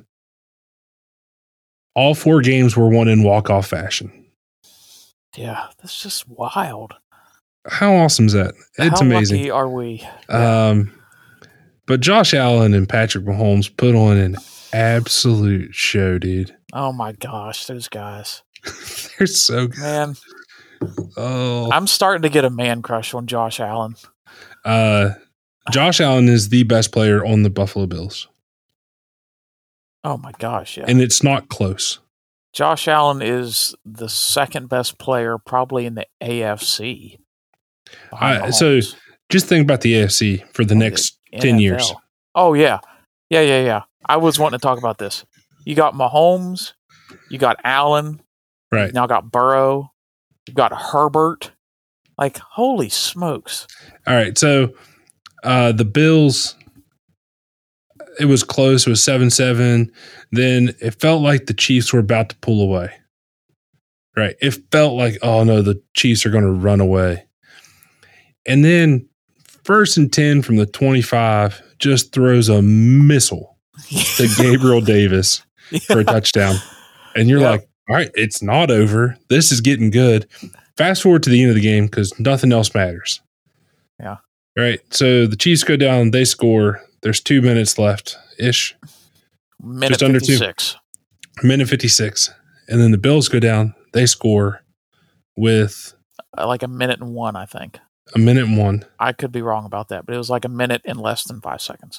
all four games were won in walk-off fashion. Yeah, that's just wild. How awesome is that? It's How amazing. lucky are we? Yeah. Um, but Josh Allen and Patrick Mahomes put on an absolute show, dude. Oh my gosh, those guys. They're so good. Man. Oh. I'm starting to get a man crush on Josh Allen. Uh, Josh Allen is the best player on the Buffalo Bills. Oh my gosh, yeah. And it's not close. Josh Allen is the second best player probably in the A F C. I, so just think about the A F C for the next the ten years. Oh, yeah. Yeah, yeah, yeah. I was wanting to talk about this. You got Mahomes. You got Allen. Right. You've now got Burrow. You've got Herbert. Like, holy smokes. All right. So uh, the Bills, it was close. It was seven seven. Then it felt like the Chiefs were about to pull away. Right. It felt like, oh, no, the Chiefs are going to run away. And then first and ten from the twenty-five just throws a missile to Gabriel Davis yeah. for a touchdown. And you're yeah. like, all right, it's not over. This is getting good. Fast forward to the end of the game because nothing else matters. Yeah. All right. So the Chiefs go down. They score. There's two minutes left-ish. Minute just under fifty-six. Two. Minute fifty-six. And then the Bills go down. They score with... Uh, like a minute and one, I think. A minute and one. I could be wrong about that, but it was like a minute and less than five seconds.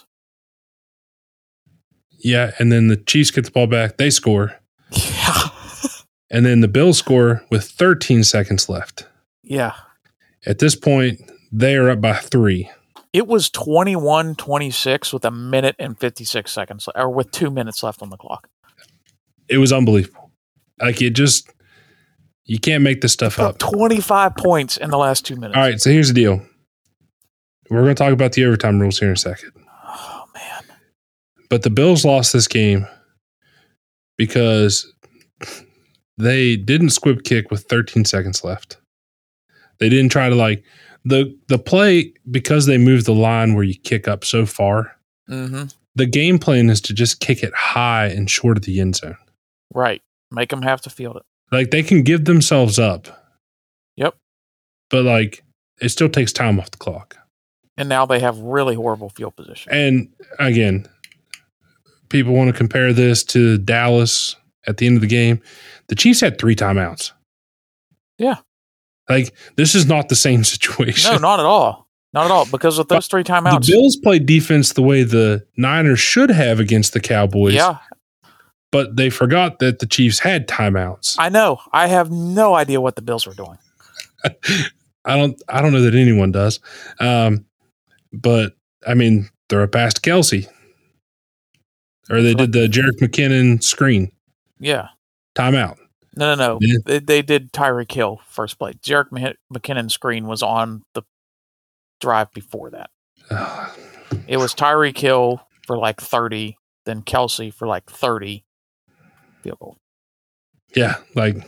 Yeah, and then the Chiefs get the ball back. They score. Yeah. And then the Bills score with thirteen seconds left. Yeah. At this point, they are up by three. It was twenty-one twenty-six with a minute and fifty-six seconds, or with two minutes left on the clock. It was unbelievable. Like, it just... You can't make this stuff up. twenty-five points in the last two minutes. All right, so here's the deal. We're going to talk about the overtime rules here in a second. Oh, man. But the Bills lost this game because they didn't squib kick with thirteen seconds left. They didn't try to, like, the the play, because they moved the line where you kick up so far, mm-hmm. the game plan is to just kick it high and short of the end zone. Right. Make them have to field it. Like, they can give themselves up. Yep. But, like, it still takes time off the clock. And now they have really horrible field position. And, again, people want to compare this to Dallas at the end of the game. The Chiefs had three timeouts. Yeah. Like, this is not the same situation. No, not at all. Not at all. Because of those three timeouts. The Bills played defense the way the Niners should have against the Cowboys. Yeah. But they forgot that the Chiefs had timeouts. I know. I have no idea what the Bills were doing. I don't. I don't know that anyone does. Um, but I mean, throw a pass to Kelsey, or they did the Jerick McKinnon screen. Yeah. Timeout. No, no, no. Yeah. They, they did Tyreek Hill first play. Jerick McKinnon screen was on the drive before that. It was Tyreek Hill for like thirty, then Kelsey for like thirty. Field goal. Yeah, like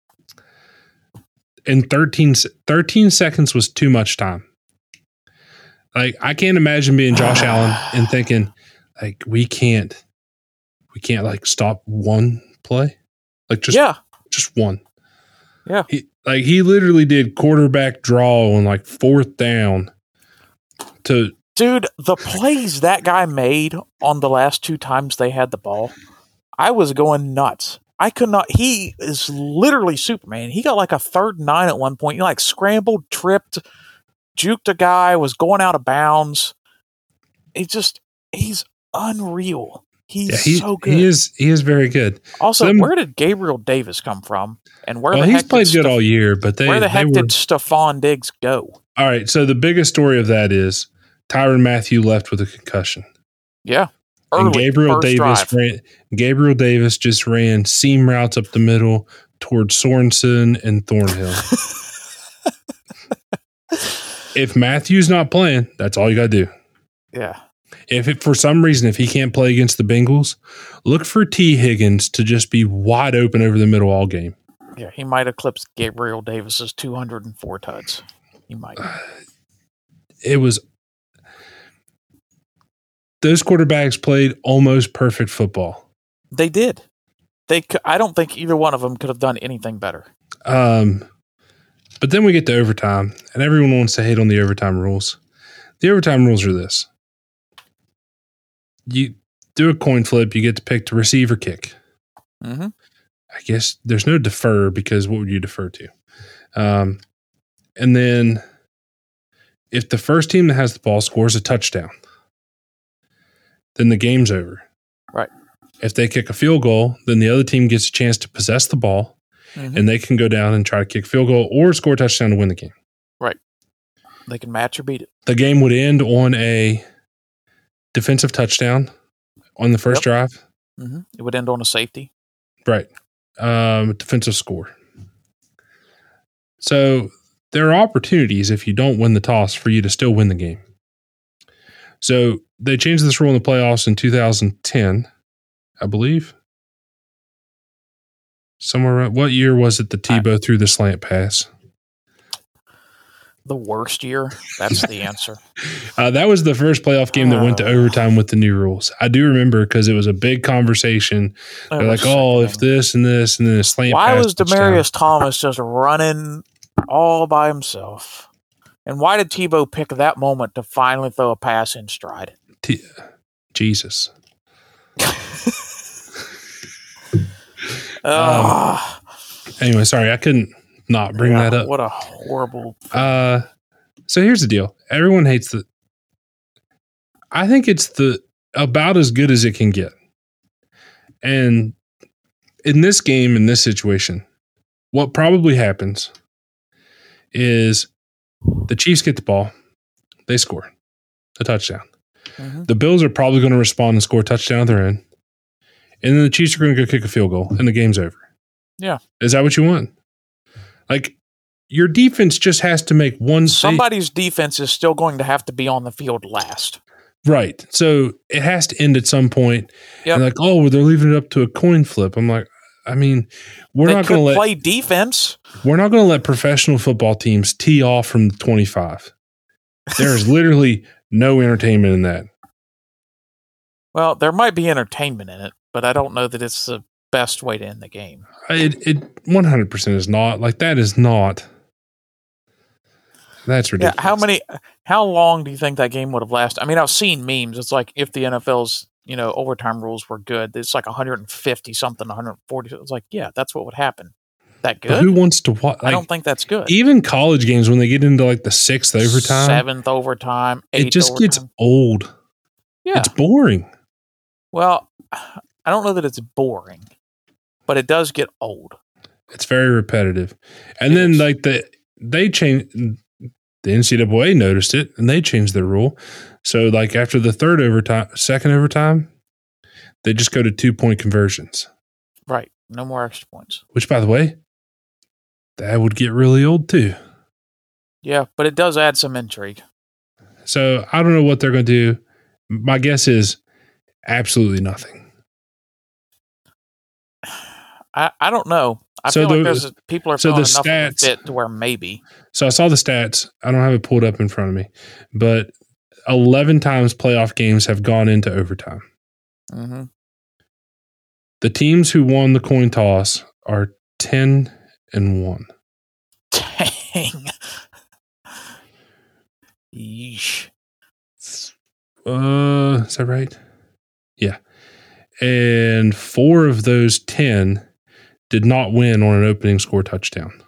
in thirteen, thirteen seconds was too much time. Like, I can't imagine being Josh Allen and thinking, like, we can't, we can't like stop one play, like just yeah, just one. Yeah, he, like he literally did quarterback draw on like fourth down. To dude, the plays that guy made on the last two times they had the ball. I was going nuts. I could not. He is literally Superman. He got like a third and nine at one point. He like scrambled, tripped, juked a guy, was going out of bounds. He just, he's unreal. He's Yeah, he, so good. He is he is very good. Also, Them- where did Gabriel Davis come from? And where Well, the he's heck played did good Steph- all year, but they where the they heck were, did Stephon Diggs go? all right. So the biggest story of that is Tyrann Mathieu left with a concussion. Yeah, And early Gabriel first Davis drive. ran. Gabriel Davis just ran seam routes up the middle towards Sorensen and Thornhill. If Matthew's not playing, that's all you got to do. Yeah. If it, for some reason, if he can't play against the Bengals, look for T. Higgins to just be wide open over the middle all game. Yeah, he might eclipse Gabriel Davis's two hundred four tuds. He might. It was those quarterbacks played almost perfect football. They did. They. c- I don't think either one of them could have done anything better. Um, but then we get to overtime, and everyone wants to hate on the overtime rules. The overtime rules are this. You do a coin flip, you get to pick to receive or kick. Mm-hmm. I guess there's no defer because what would you defer to? Um, and then if the first team that has the ball scores a touchdown, then the game's over. Right. If they kick a field goal, then the other team gets a chance to possess the ball, Mm-hmm. and they can go down and try to kick a field goal or score a touchdown to win the game. They can match or beat it. The game would end on a defensive touchdown on the first Yep. drive. Mm-hmm. It would end on a safety. Right. Um, defensive score. So there are opportunities if you don't win the toss for you to still win the game. So they changed this rule in the playoffs in two thousand ten, I believe. Somewhere around, what year was it that Tebow threw the slant pass? The worst year. That's the answer. Uh, that was the first playoff game that went to overtime with the new rules. I do remember because it was a big conversation. They're like, oh, if this and this and then a slant Why pass. was touchdown. Demarius Thomas just running all by himself? And why did Tebow pick that moment to finally throw a pass in stride? T- Jesus. Ugh. Anyway, sorry, I couldn't not bring Yeah, that up. What a horrible. Uh, so here's the deal. Everyone hates the. I think it's the about as good as it can get. And in this game, in this situation, what probably happens is the Chiefs get the ball, they score a touchdown. Mhm. The Bills are probably going to respond and score a touchdown of their own. And then the Chiefs are going to go kick a field goal and the game's over. Yeah. Is that what you want? Like, your defense just has to make one. Somebody's defense is still going to have to be on the field last. Right. So it has to end at some point. Yep. And like, oh, well, they're leaving it up to a coin flip. I'm like, I mean, we're they not could going to let play defense. we're not going to let professional football teams tee off from the twenty-five. There is literally no entertainment in that. Well, there might be entertainment in it, but I don't know that it's the best way to end the game. It it one hundred percent is not. Like, that is not. That's ridiculous. Yeah, how many? How long do you think that game would have lasted? I mean, I've seen memes. It's like if the N F L's you know overtime rules were good, it's like one hundred fifty something, one hundred forty. It's like, yeah, that's what would happen. That But good? who wants to watch? I Like, don't think that's good. even college games, when they get into like the sixth overtime, seventh overtime, eighth it just overtime. gets old. yeah. It's boring. Well, I don't know that it's boring, but it does get old. It's very repetitive. And It then is. like the they changed the N C double A noticed it and they changed their rule. So like after the third overtime, second overtime, they just go to two point conversions. Right. No more extra points. Which, by the way, that would get really old too. Yeah, but it does add some intrigue. So I don't know what they're going to do. My guess is absolutely nothing. I, I don't know. I So feel the- like there's people are so feeling the enough stats- of a fit to where maybe. So I saw the stats. I don't have it pulled up in front of me, but eleven times playoff games have gone into overtime. Mm-hmm. The teams who won the coin toss are ten and one. Dang. Yeesh. Uh, is that right? Yeah. And four of those ten did not win on an opening score touchdown.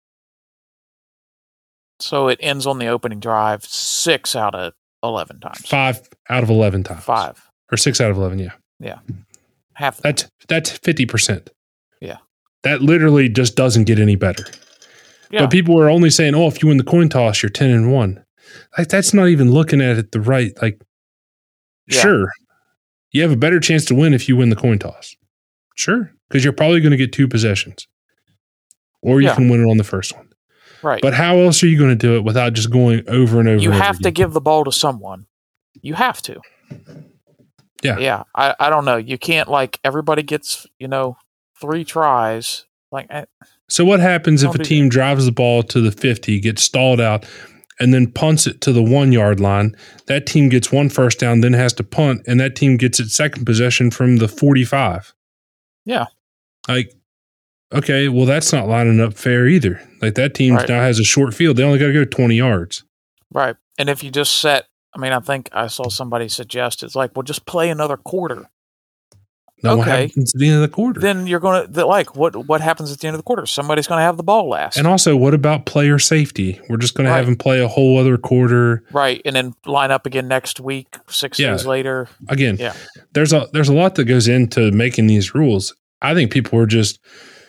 So it ends on the opening drive six out of eleven times. Five out of eleven times. Five. Or six out of eleven, yeah. Yeah. Half. That's that's fifty percent. Yeah. That literally just doesn't get any better. Yeah. But people are only saying, "Oh, if you win the coin toss, you're ten and one." Like that's not even looking at it the right. Like, Yeah. sure, you have a better chance to win if you win the coin toss. Sure, because you're probably going to get two possessions, or you Yeah. can win it on the first one. Right. But how else are you going to do it without just going over and over? You and have over to again? give the ball to someone. You have to. Yeah. Yeah. I, I don't know. You can't, like, everybody gets, you know, three tries. Like, I, So what happens if Don't a do team that. drives the ball to the fifty, gets stalled out, and then punts it to the one yard line? That team gets one first down, then has to punt, and that team gets its second possession from the forty-five. Yeah. Like, okay, well, that's not lining up fair either. Like, that team Right. now has a short field. They only got to go twenty yards. Right. And if you just set, I mean, I think I saw somebody suggest it's like, well, just play another quarter. Now, what Okay. happens at the end of the quarter? Then you're going to, like, what what happens at the end of the quarter? Somebody's going to have the ball last. And also, what about player safety? We're just going to Right. have him play a whole other quarter. Right. And then line up again next week, six Yeah. days later. Again, Yeah. there's a there's a lot that goes into making these rules. I think people are just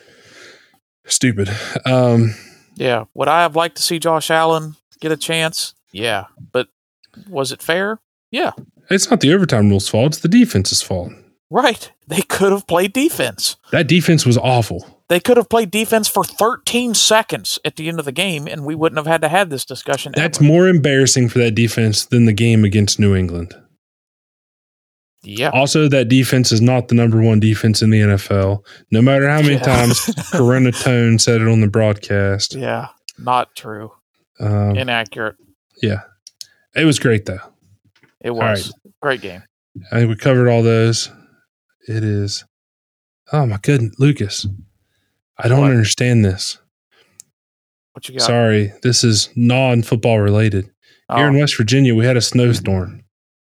stupid. Um, Yeah. Would I have liked to see Josh Allen get a chance? Yeah. But was it fair? Yeah. it's not the overtime rule's fault. It's the defense's fault. Right. They could have played defense. That defense was awful. They could have played defense for thirteen seconds at the end of the game, and we wouldn't have had to have this discussion. That's ever. more embarrassing for that defense than the game against New England. Yeah. Also, that defense is not the number one defense in the N F L. No matter how many Yeah. times Corona Tone said it on the broadcast. Yeah. Not true. Um, Inaccurate. yeah. It was great, though. It was. right. Great game. I think we covered all those. It is. Oh, my goodness. Lucas, I don't What? understand this. What you got? Sorry. This is non-football related. Here Oh, in West Virginia, we had a snowstorm.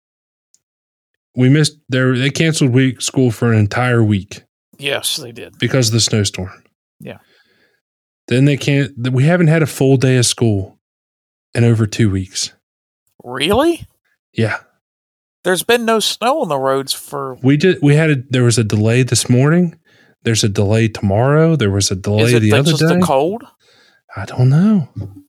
We missed there. They canceled week school for an entire week yes, they did. because of the snowstorm. Yeah. Then they can't. We haven't had a full day of school in over two weeks. Really? Yeah, There's been no snow on the roads for. we did. We had a. There was a delay this morning. There's a delay tomorrow. There was a delay Is it the other just day. the cold? I don't know.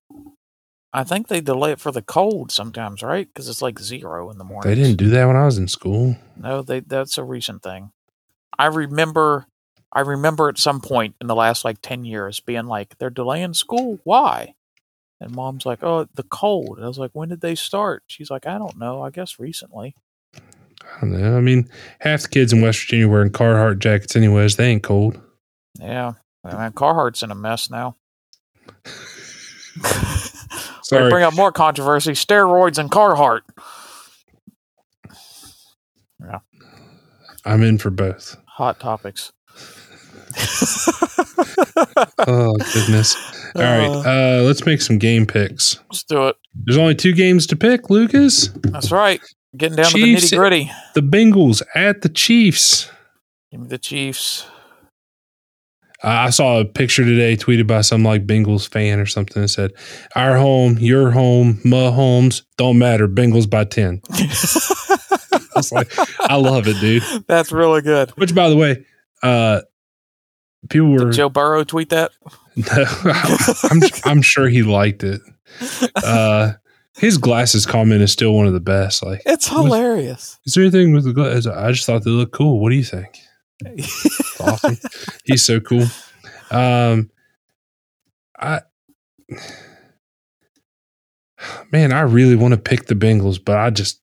I think they delay it for the cold sometimes, right? Because it's like zero in the morning. They didn't do that when I was in school. No, they. That's a recent thing. I remember. I remember at some point in the last like ten years being like, they're delaying school. Why? And Mom's like, oh, the cold. And I was like, when did they start? She's like, I don't know. I guess recently. I don't know. I mean, half the kids in West Virginia wearing Carhartt jackets, anyways. They ain't cold. Yeah. I mean, Carhartt's in a mess now. Sorry. We bring up more controversy. Steroids and Carhartt. Yeah. I'm in for both. Hot topics. Oh goodness! All right, uh, let's make some game picks. Let's do it. There's only two games to pick, Lucas. That's right. Getting down Chiefs- to the nitty gritty. The Bengals at the Chiefs. Give me the Chiefs. Uh, I saw a picture today tweeted by some like Bengals fan or something that said, "Our home, your home, my homes don't matter. Bengals by ten." I was like, I love it, dude. That's really good. Which, by the way, uh, people were. Did Joe Burrow tweet that? I'm I'm sure he liked it. Uh, his glasses comment is still one of the best. Like, It's hilarious. is there anything with the glasses? I just thought they looked cool. What do you think? Awesome. He's so cool. Um, I man, I really want to pick the Bengals, but I just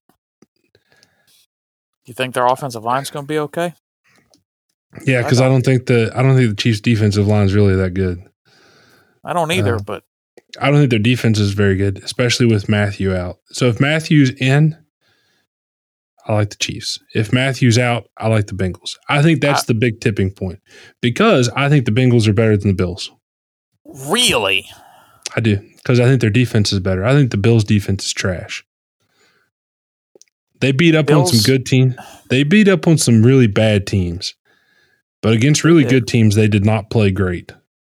You think their offensive line's going to be okay? yeah, because I, I don't think the I don't think the Chiefs' defensive line is really that good. I don't either, Uh, but I don't think their defense is very good, especially with Matthew out. So if Matthew's in, I like the Chiefs. If Matthew's out, I like the Bengals. I think that's I- the big tipping point because I think the Bengals are better than the Bills. really? I do because I think their defense is better. I think the Bills' defense is trash. They beat up Bills- on some good teams. They beat up on some really bad teams, but against really did. good teams, they did not play great.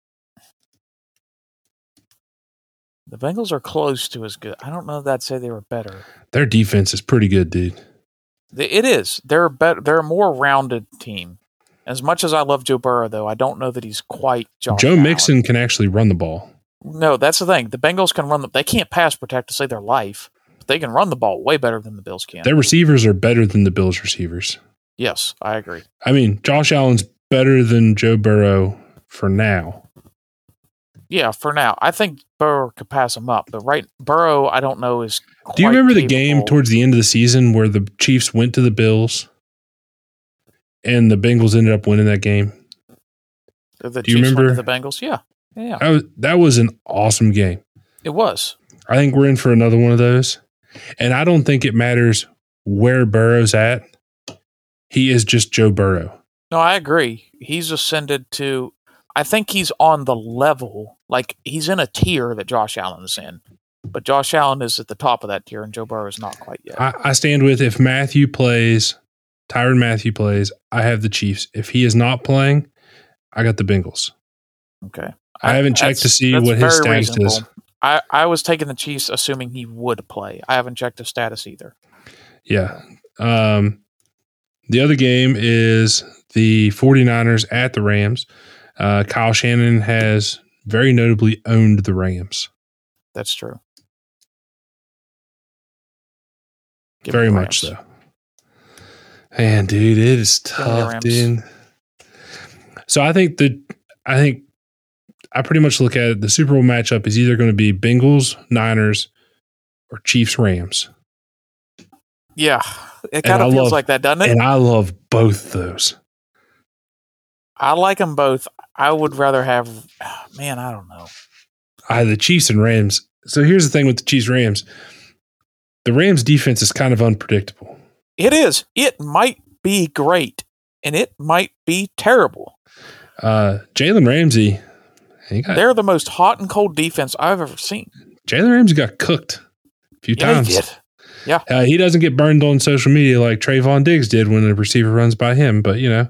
The Bengals are close to as good. I don't know if I'd say they were better. Their defense is pretty good, dude. It is. They're a better. They're a more rounded team. As much as I love Joe Burrow, though, I don't know that he's quite Josh Joe Allen. Mixon can actually run the ball. No, that's the thing. The Bengals can run the. They can't pass protect to save their life, but they can run the ball way better than the Bills can. Their receivers are better than the Bills' receivers. Yes, I agree. I mean, Josh Allen's better than Joe Burrow for now. Yeah, for now. I think Burrow could pass him up, but right, Burrow, I don't know, is quite Do you remember the capable. game towards the end of the season where the Chiefs went to the Bills and the Bengals ended up winning that game? The Do you Chiefs went remember? to the Bengals? Yeah. Yeah, That was, that was an awesome game. it was. I think we're in for another one of those. And I don't think it matters where Burrow's at. He is just Joe Burrow. No, I agree. He's ascended to, I think he's on the level, like he's in a tier that Josh Allen is in. But Josh Allen is at the top of that tier, and Joe Burrow is not quite yet. I, I stand with if Matthew plays, Tyrann Mathieu plays, I have the Chiefs. If he is not playing, I got the Bengals. Okay. I haven't checked That's- to see that's what his very status is. reasonable. I, I was taking the Chiefs assuming he would play. I haven't checked his status either. Yeah. Um, the other game is the 49ers at the Rams. Uh, Kyle Shanahan has very notably owned the Rams. That's true. Give very me the much Rams. so. Man, dude, it is me the tough, Rams. dude. So I think that I think I pretty much look at it. The Super Bowl matchup is either going to be Bengals, Niners, or Chiefs, Rams. Yeah. It And kind I of feels love- like that, doesn't it? And I love both those. I like them both. I would rather have, man, I don't know. I the Chiefs and Rams. So here's the thing with the Chiefs Rams. The Rams defense is kind of unpredictable. It is. It might be great, and it might be terrible. Uh, Jalen Ramsey, he got, They're the most hot and cold defense I've ever seen. Jalen Ramsey got cooked a few Yeah, times. he did. Uh, he doesn't get burned on social media like Trayvon Diggs did when the receiver runs by him, but you know,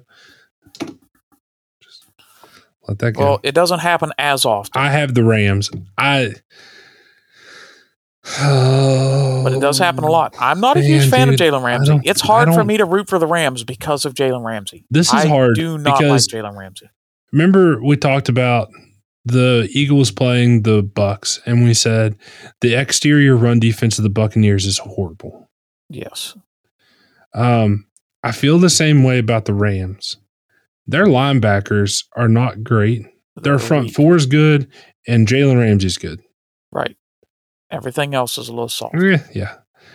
just let that go. Well, it doesn't happen as often, I have the Rams. I, but it does happen a lot. I'm not a Man, huge fan dude, of Jalen I Ramsey. don't- It's I hard for don't- me to root for the Rams because of Jalen Ramsey. This is I hard do not like because- Jalen Ramsey. Remember we talked about the Eagles playing the Bucks, and we said the exterior run defense of the Buccaneers is horrible. Yes. Um, I feel the same way about the Rams. Their linebackers are not great. Their They're front weak. four is good, and Jalen Ramsey's good. Right. Everything else is a little soft. Yeah, yeah.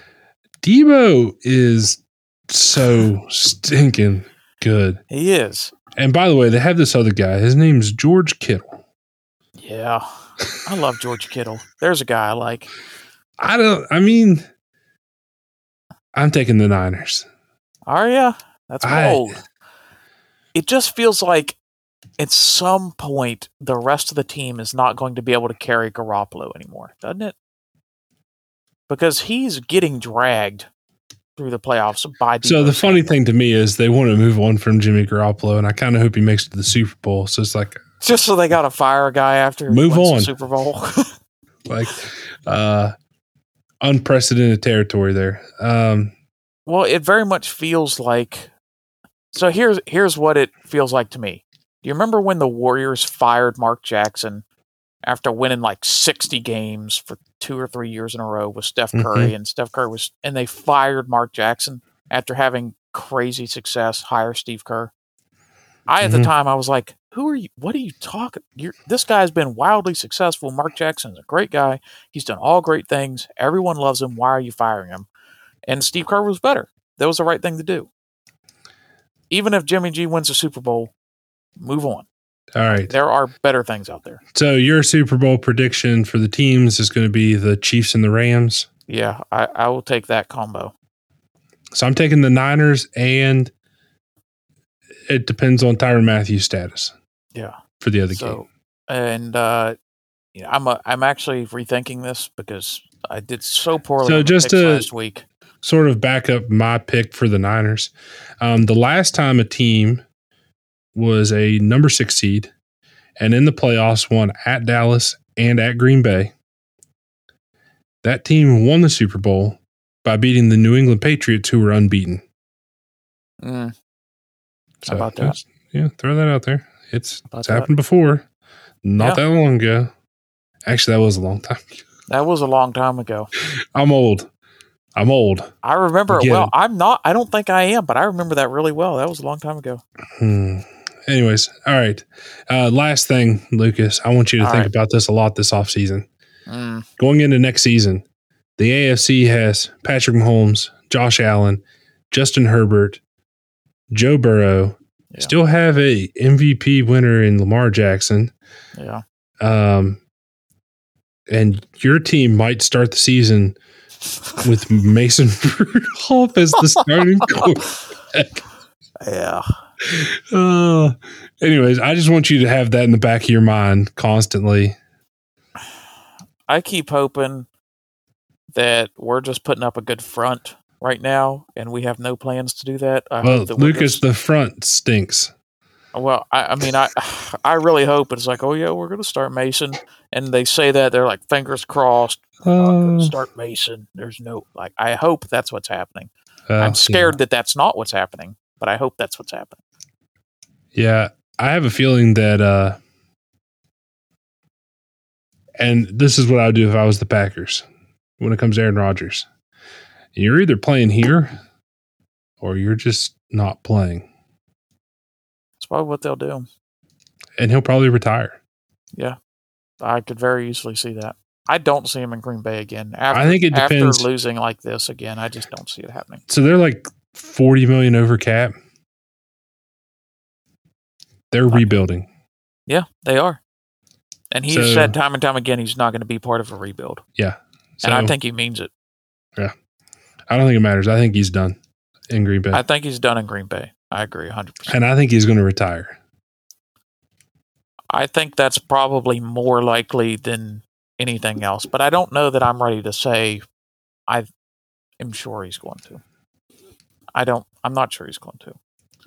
Debo is so stinking good. He is. And by the way, they have this other guy. His name's George Kittle. Yeah. I love George Kittle. There's a guy I like. I don't. I mean, I'm taking the Niners. Are ya? That's I- bold. It just feels like at some point the rest of the team is not going to be able to carry Garoppolo anymore, doesn't it? Because he's getting dragged through the playoffs by So Deebo the funny Samuel. thing to me is they want to move on from Jimmy Garoppolo, and I kind of hope he makes it to the Super Bowl. So it's like, Just so they got to fire a guy after he Move wins the on. Super Bowl. like uh, unprecedented territory there. Um, Well, it very much feels like. So here's here's what it feels like to me. Do you remember when the Warriors fired Mark Jackson after winning like sixty games for two or three years in a row with Steph Curry, and Steph Curry was, and they fired Mark Jackson after having crazy success, hire Steve Kerr. I at the Mhm. time I was like, "Who are you? What are you talking? You're, this guy's been wildly successful. Mark Jackson's a great guy. He's done all great things. Everyone loves him. Why are you firing him?" And Steve Kerr was better. That was the right thing to do. Even if Jimmy G wins the Super Bowl, move on. all right. There are better things out there. So your Super Bowl prediction for the teams is going to be the Chiefs and the Rams. Yeah, I, I will take that combo. So I'm taking the Niners, and it depends on Tyrann Mathieu's status Yeah. for the other So, game. and uh, you know, I'm a, I'm actually rethinking this because I did so poorly So on the just picks to- last week. Sort of back up my pick for the Niners. Um, the last time a team was a number six seed and in the playoffs won at Dallas and at Green Bay, that team won the Super Bowl by beating the New England Patriots, who were unbeaten. Mm. So, How about that? Yeah, throw that out there. It's, it's that? happened before. Not Yeah. that long ago. Actually, that was a long time ago. That was a long time ago. I'm old. I'm old. I remember it Get well. it. I'm not. I don't think I am, but I remember that really well. That was a long time ago. Hmm. Anyways, all right. Uh, last thing, Lucas, I want you to All think right. about this a lot this offseason. Mm. Going into next season, the A F C has Patrick Mahomes, Josh Allen, Justin Herbert, Joe Burrow. Yeah. Still have a M V P winner in Lamar Jackson. Yeah. Um, and your team might start the season with Mason Rudolph as the starting quarterback. Yeah. Uh, anyways, I just want you to have that in the back of your mind constantly. I keep hoping that we're just putting up a good front right now, and we have no plans to do that. I Well, hope that we're Lucas, just- the front stinks. Well, I, I mean, I I really hope it's like, oh yeah, we're going to start Mason, and they say that they're like, fingers crossed, we're not going Uh, to start Mason. There's no like, I hope that's what's happening. uh, I'm scared that that's not what's happening, but I hope that's what's happening. Yeah, I have a feeling that, uh, and this is what I would do if I was the Packers when it comes to Aaron Rodgers. You're either playing here or you're just not playing. That's probably what they'll do. And he'll probably retire. Yeah, I could very easily see that. I don't see him in Green Bay again. After, I think it depends. After losing like this again, I just don't see it happening. So they're like forty million over cap. They're Okay. rebuilding. Yeah, they are. And he's So- said time and time again he's not going to be part of a rebuild. Yeah. So and I think he means it. I don't think it matters. I think he's done in Green Bay. I think he's done in Green Bay. I agree one hundred percent. and I think he's going to retire. I think that's probably more likely than anything else. But I don't know that I'm ready to say I am sure he's going to. I don't. I'm not sure he's going to.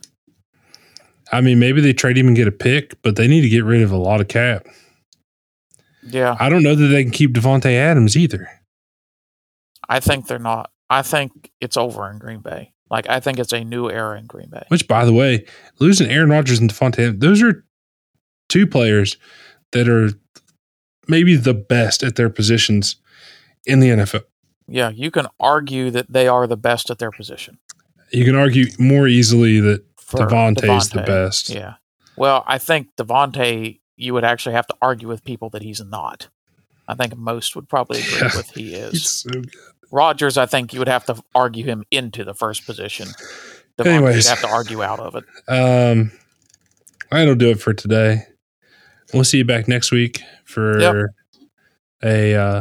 I mean, maybe they trade him and get a pick, but they need to get rid of a lot of cap. Yeah, I don't know that they can keep Devontae Adams either. I think they're not. I think it's over in Green Bay. Like, I think it's a new era in Green Bay. Which, by the way, losing Aaron Rodgers and Devontae Adams, those are two players that are maybe the best at their positions in the N F L. Yeah, you can argue that they are the best at their position. You can argue more easily that For Devontae's the Devontae. best. Yeah. Well, I think Devontae, you would actually have to argue with people that he's not. I think most would probably agree Yeah. with he is. He's so good. Rodgers, I think you would have to argue him into the first position. Devontae, Anyways. you'd have to argue out of it. Um, that'll do it for today. We'll see you back next week for Yep. a uh,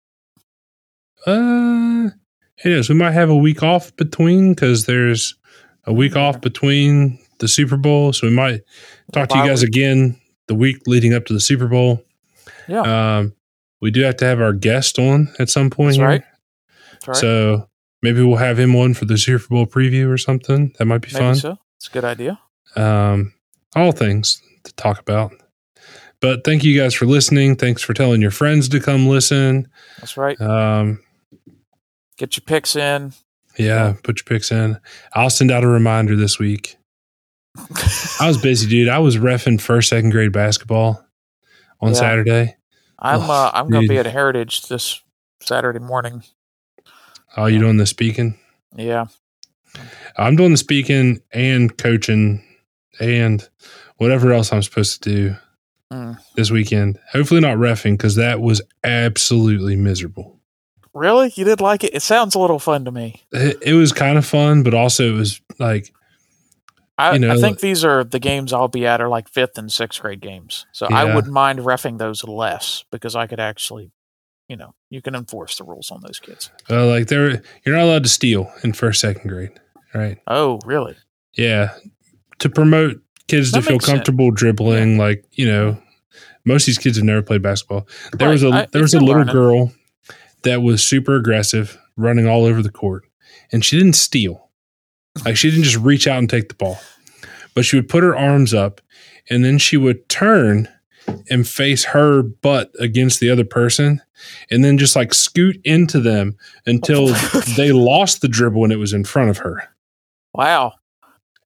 uh, who knows? We might have a week off between because there's a week Yeah. off between the Super Bowl, so we might talk to you Bye guys week. again the week leading up to the Super Bowl. Yeah, Um, we do have to have our guest on at some point that's here, right. That's right. so maybe we'll have him on for the Super Bowl preview or something. That might be Maybe fun. so. It's a good idea. Um, all things to talk about. But thank you guys for listening. Thanks for telling your friends to come listen. That's right. Um, Get your picks in. yeah, put your picks in. I'll send out a reminder this week. I was busy, dude. I was reffing first, second grade basketball on Yeah. Saturday. I'm Ugh, uh, I'm going to dude. be at Heritage this Saturday morning. Oh, you doing the speaking? Yeah. I'm doing the speaking and coaching and whatever else I'm supposed to do Mm. this weekend. Hopefully not reffing because that was absolutely miserable. Really? You did like it? It sounds a little fun to me. It, it was kind of fun, but also it was like, I, You know, I think these are the games I'll be at are like fifth and sixth grade games. So I Yeah. wouldn't mind reffing those less because I could actually, you know, you can enforce the rules on those kids. uh, like they're you're not allowed to steal in first, second grade, right? Oh, really? Yeah, to promote kids That to feel makes sense. comfortable dribbling. Like you know, most of these kids have never played basketball. There Right. was a I- there was you're a little learning. girl that was super aggressive, running all over the court, and she didn't steal. Like she didn't just reach out and take the ball, but she would put her arms up, and then she would turn and face her butt against the other person, and then just like scoot into them until they lost the dribble and it was in front of her. Wow.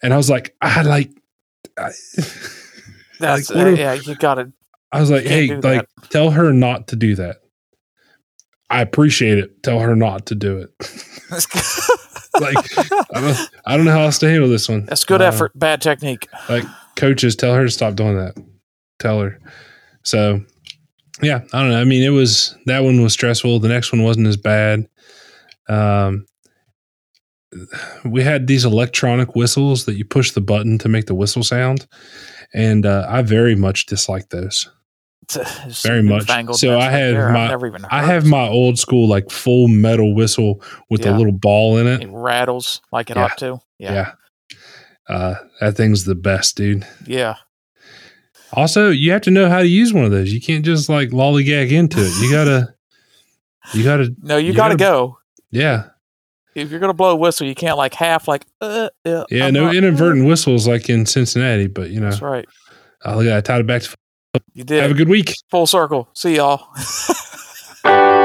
And I was like, I like, I, That's like, what uh, if- yeah. You got to. I was like, Can't hey, do like, tell her not to do that. I appreciate it. Tell her not to do it. Like, I don't, I don't know how else to handle this one. That's good Uh, effort, bad technique. Like, coaches, tell her to stop doing that. Tell her. So, yeah, I don't know. I mean, it was, that one was stressful. The next one wasn't as bad. Um, we had these electronic whistles that you push the button to make the whistle sound. And uh, I very much dislike those. It's Very much. newfangled So mess I right have there. I've my- never even I heard have of my old school, like, full metal whistle with Yeah. a little ball in it. it. It rattles like it Yeah. ought to. Yeah. Yeah. Uh, that thing's the best, dude. Yeah. Also, you have to know how to use one of those. You can't just like lollygag into it. You gotta, you gotta, No, you, You got to gotta- go. yeah, If you're gonna blow a whistle, you can't like half like. Uh, yeah. yeah. I'm no not- inadvertent whistles like in Cincinnati, but you know, That's right. I look at I tied it back to. You did. Have a good week. Full circle. See y'all.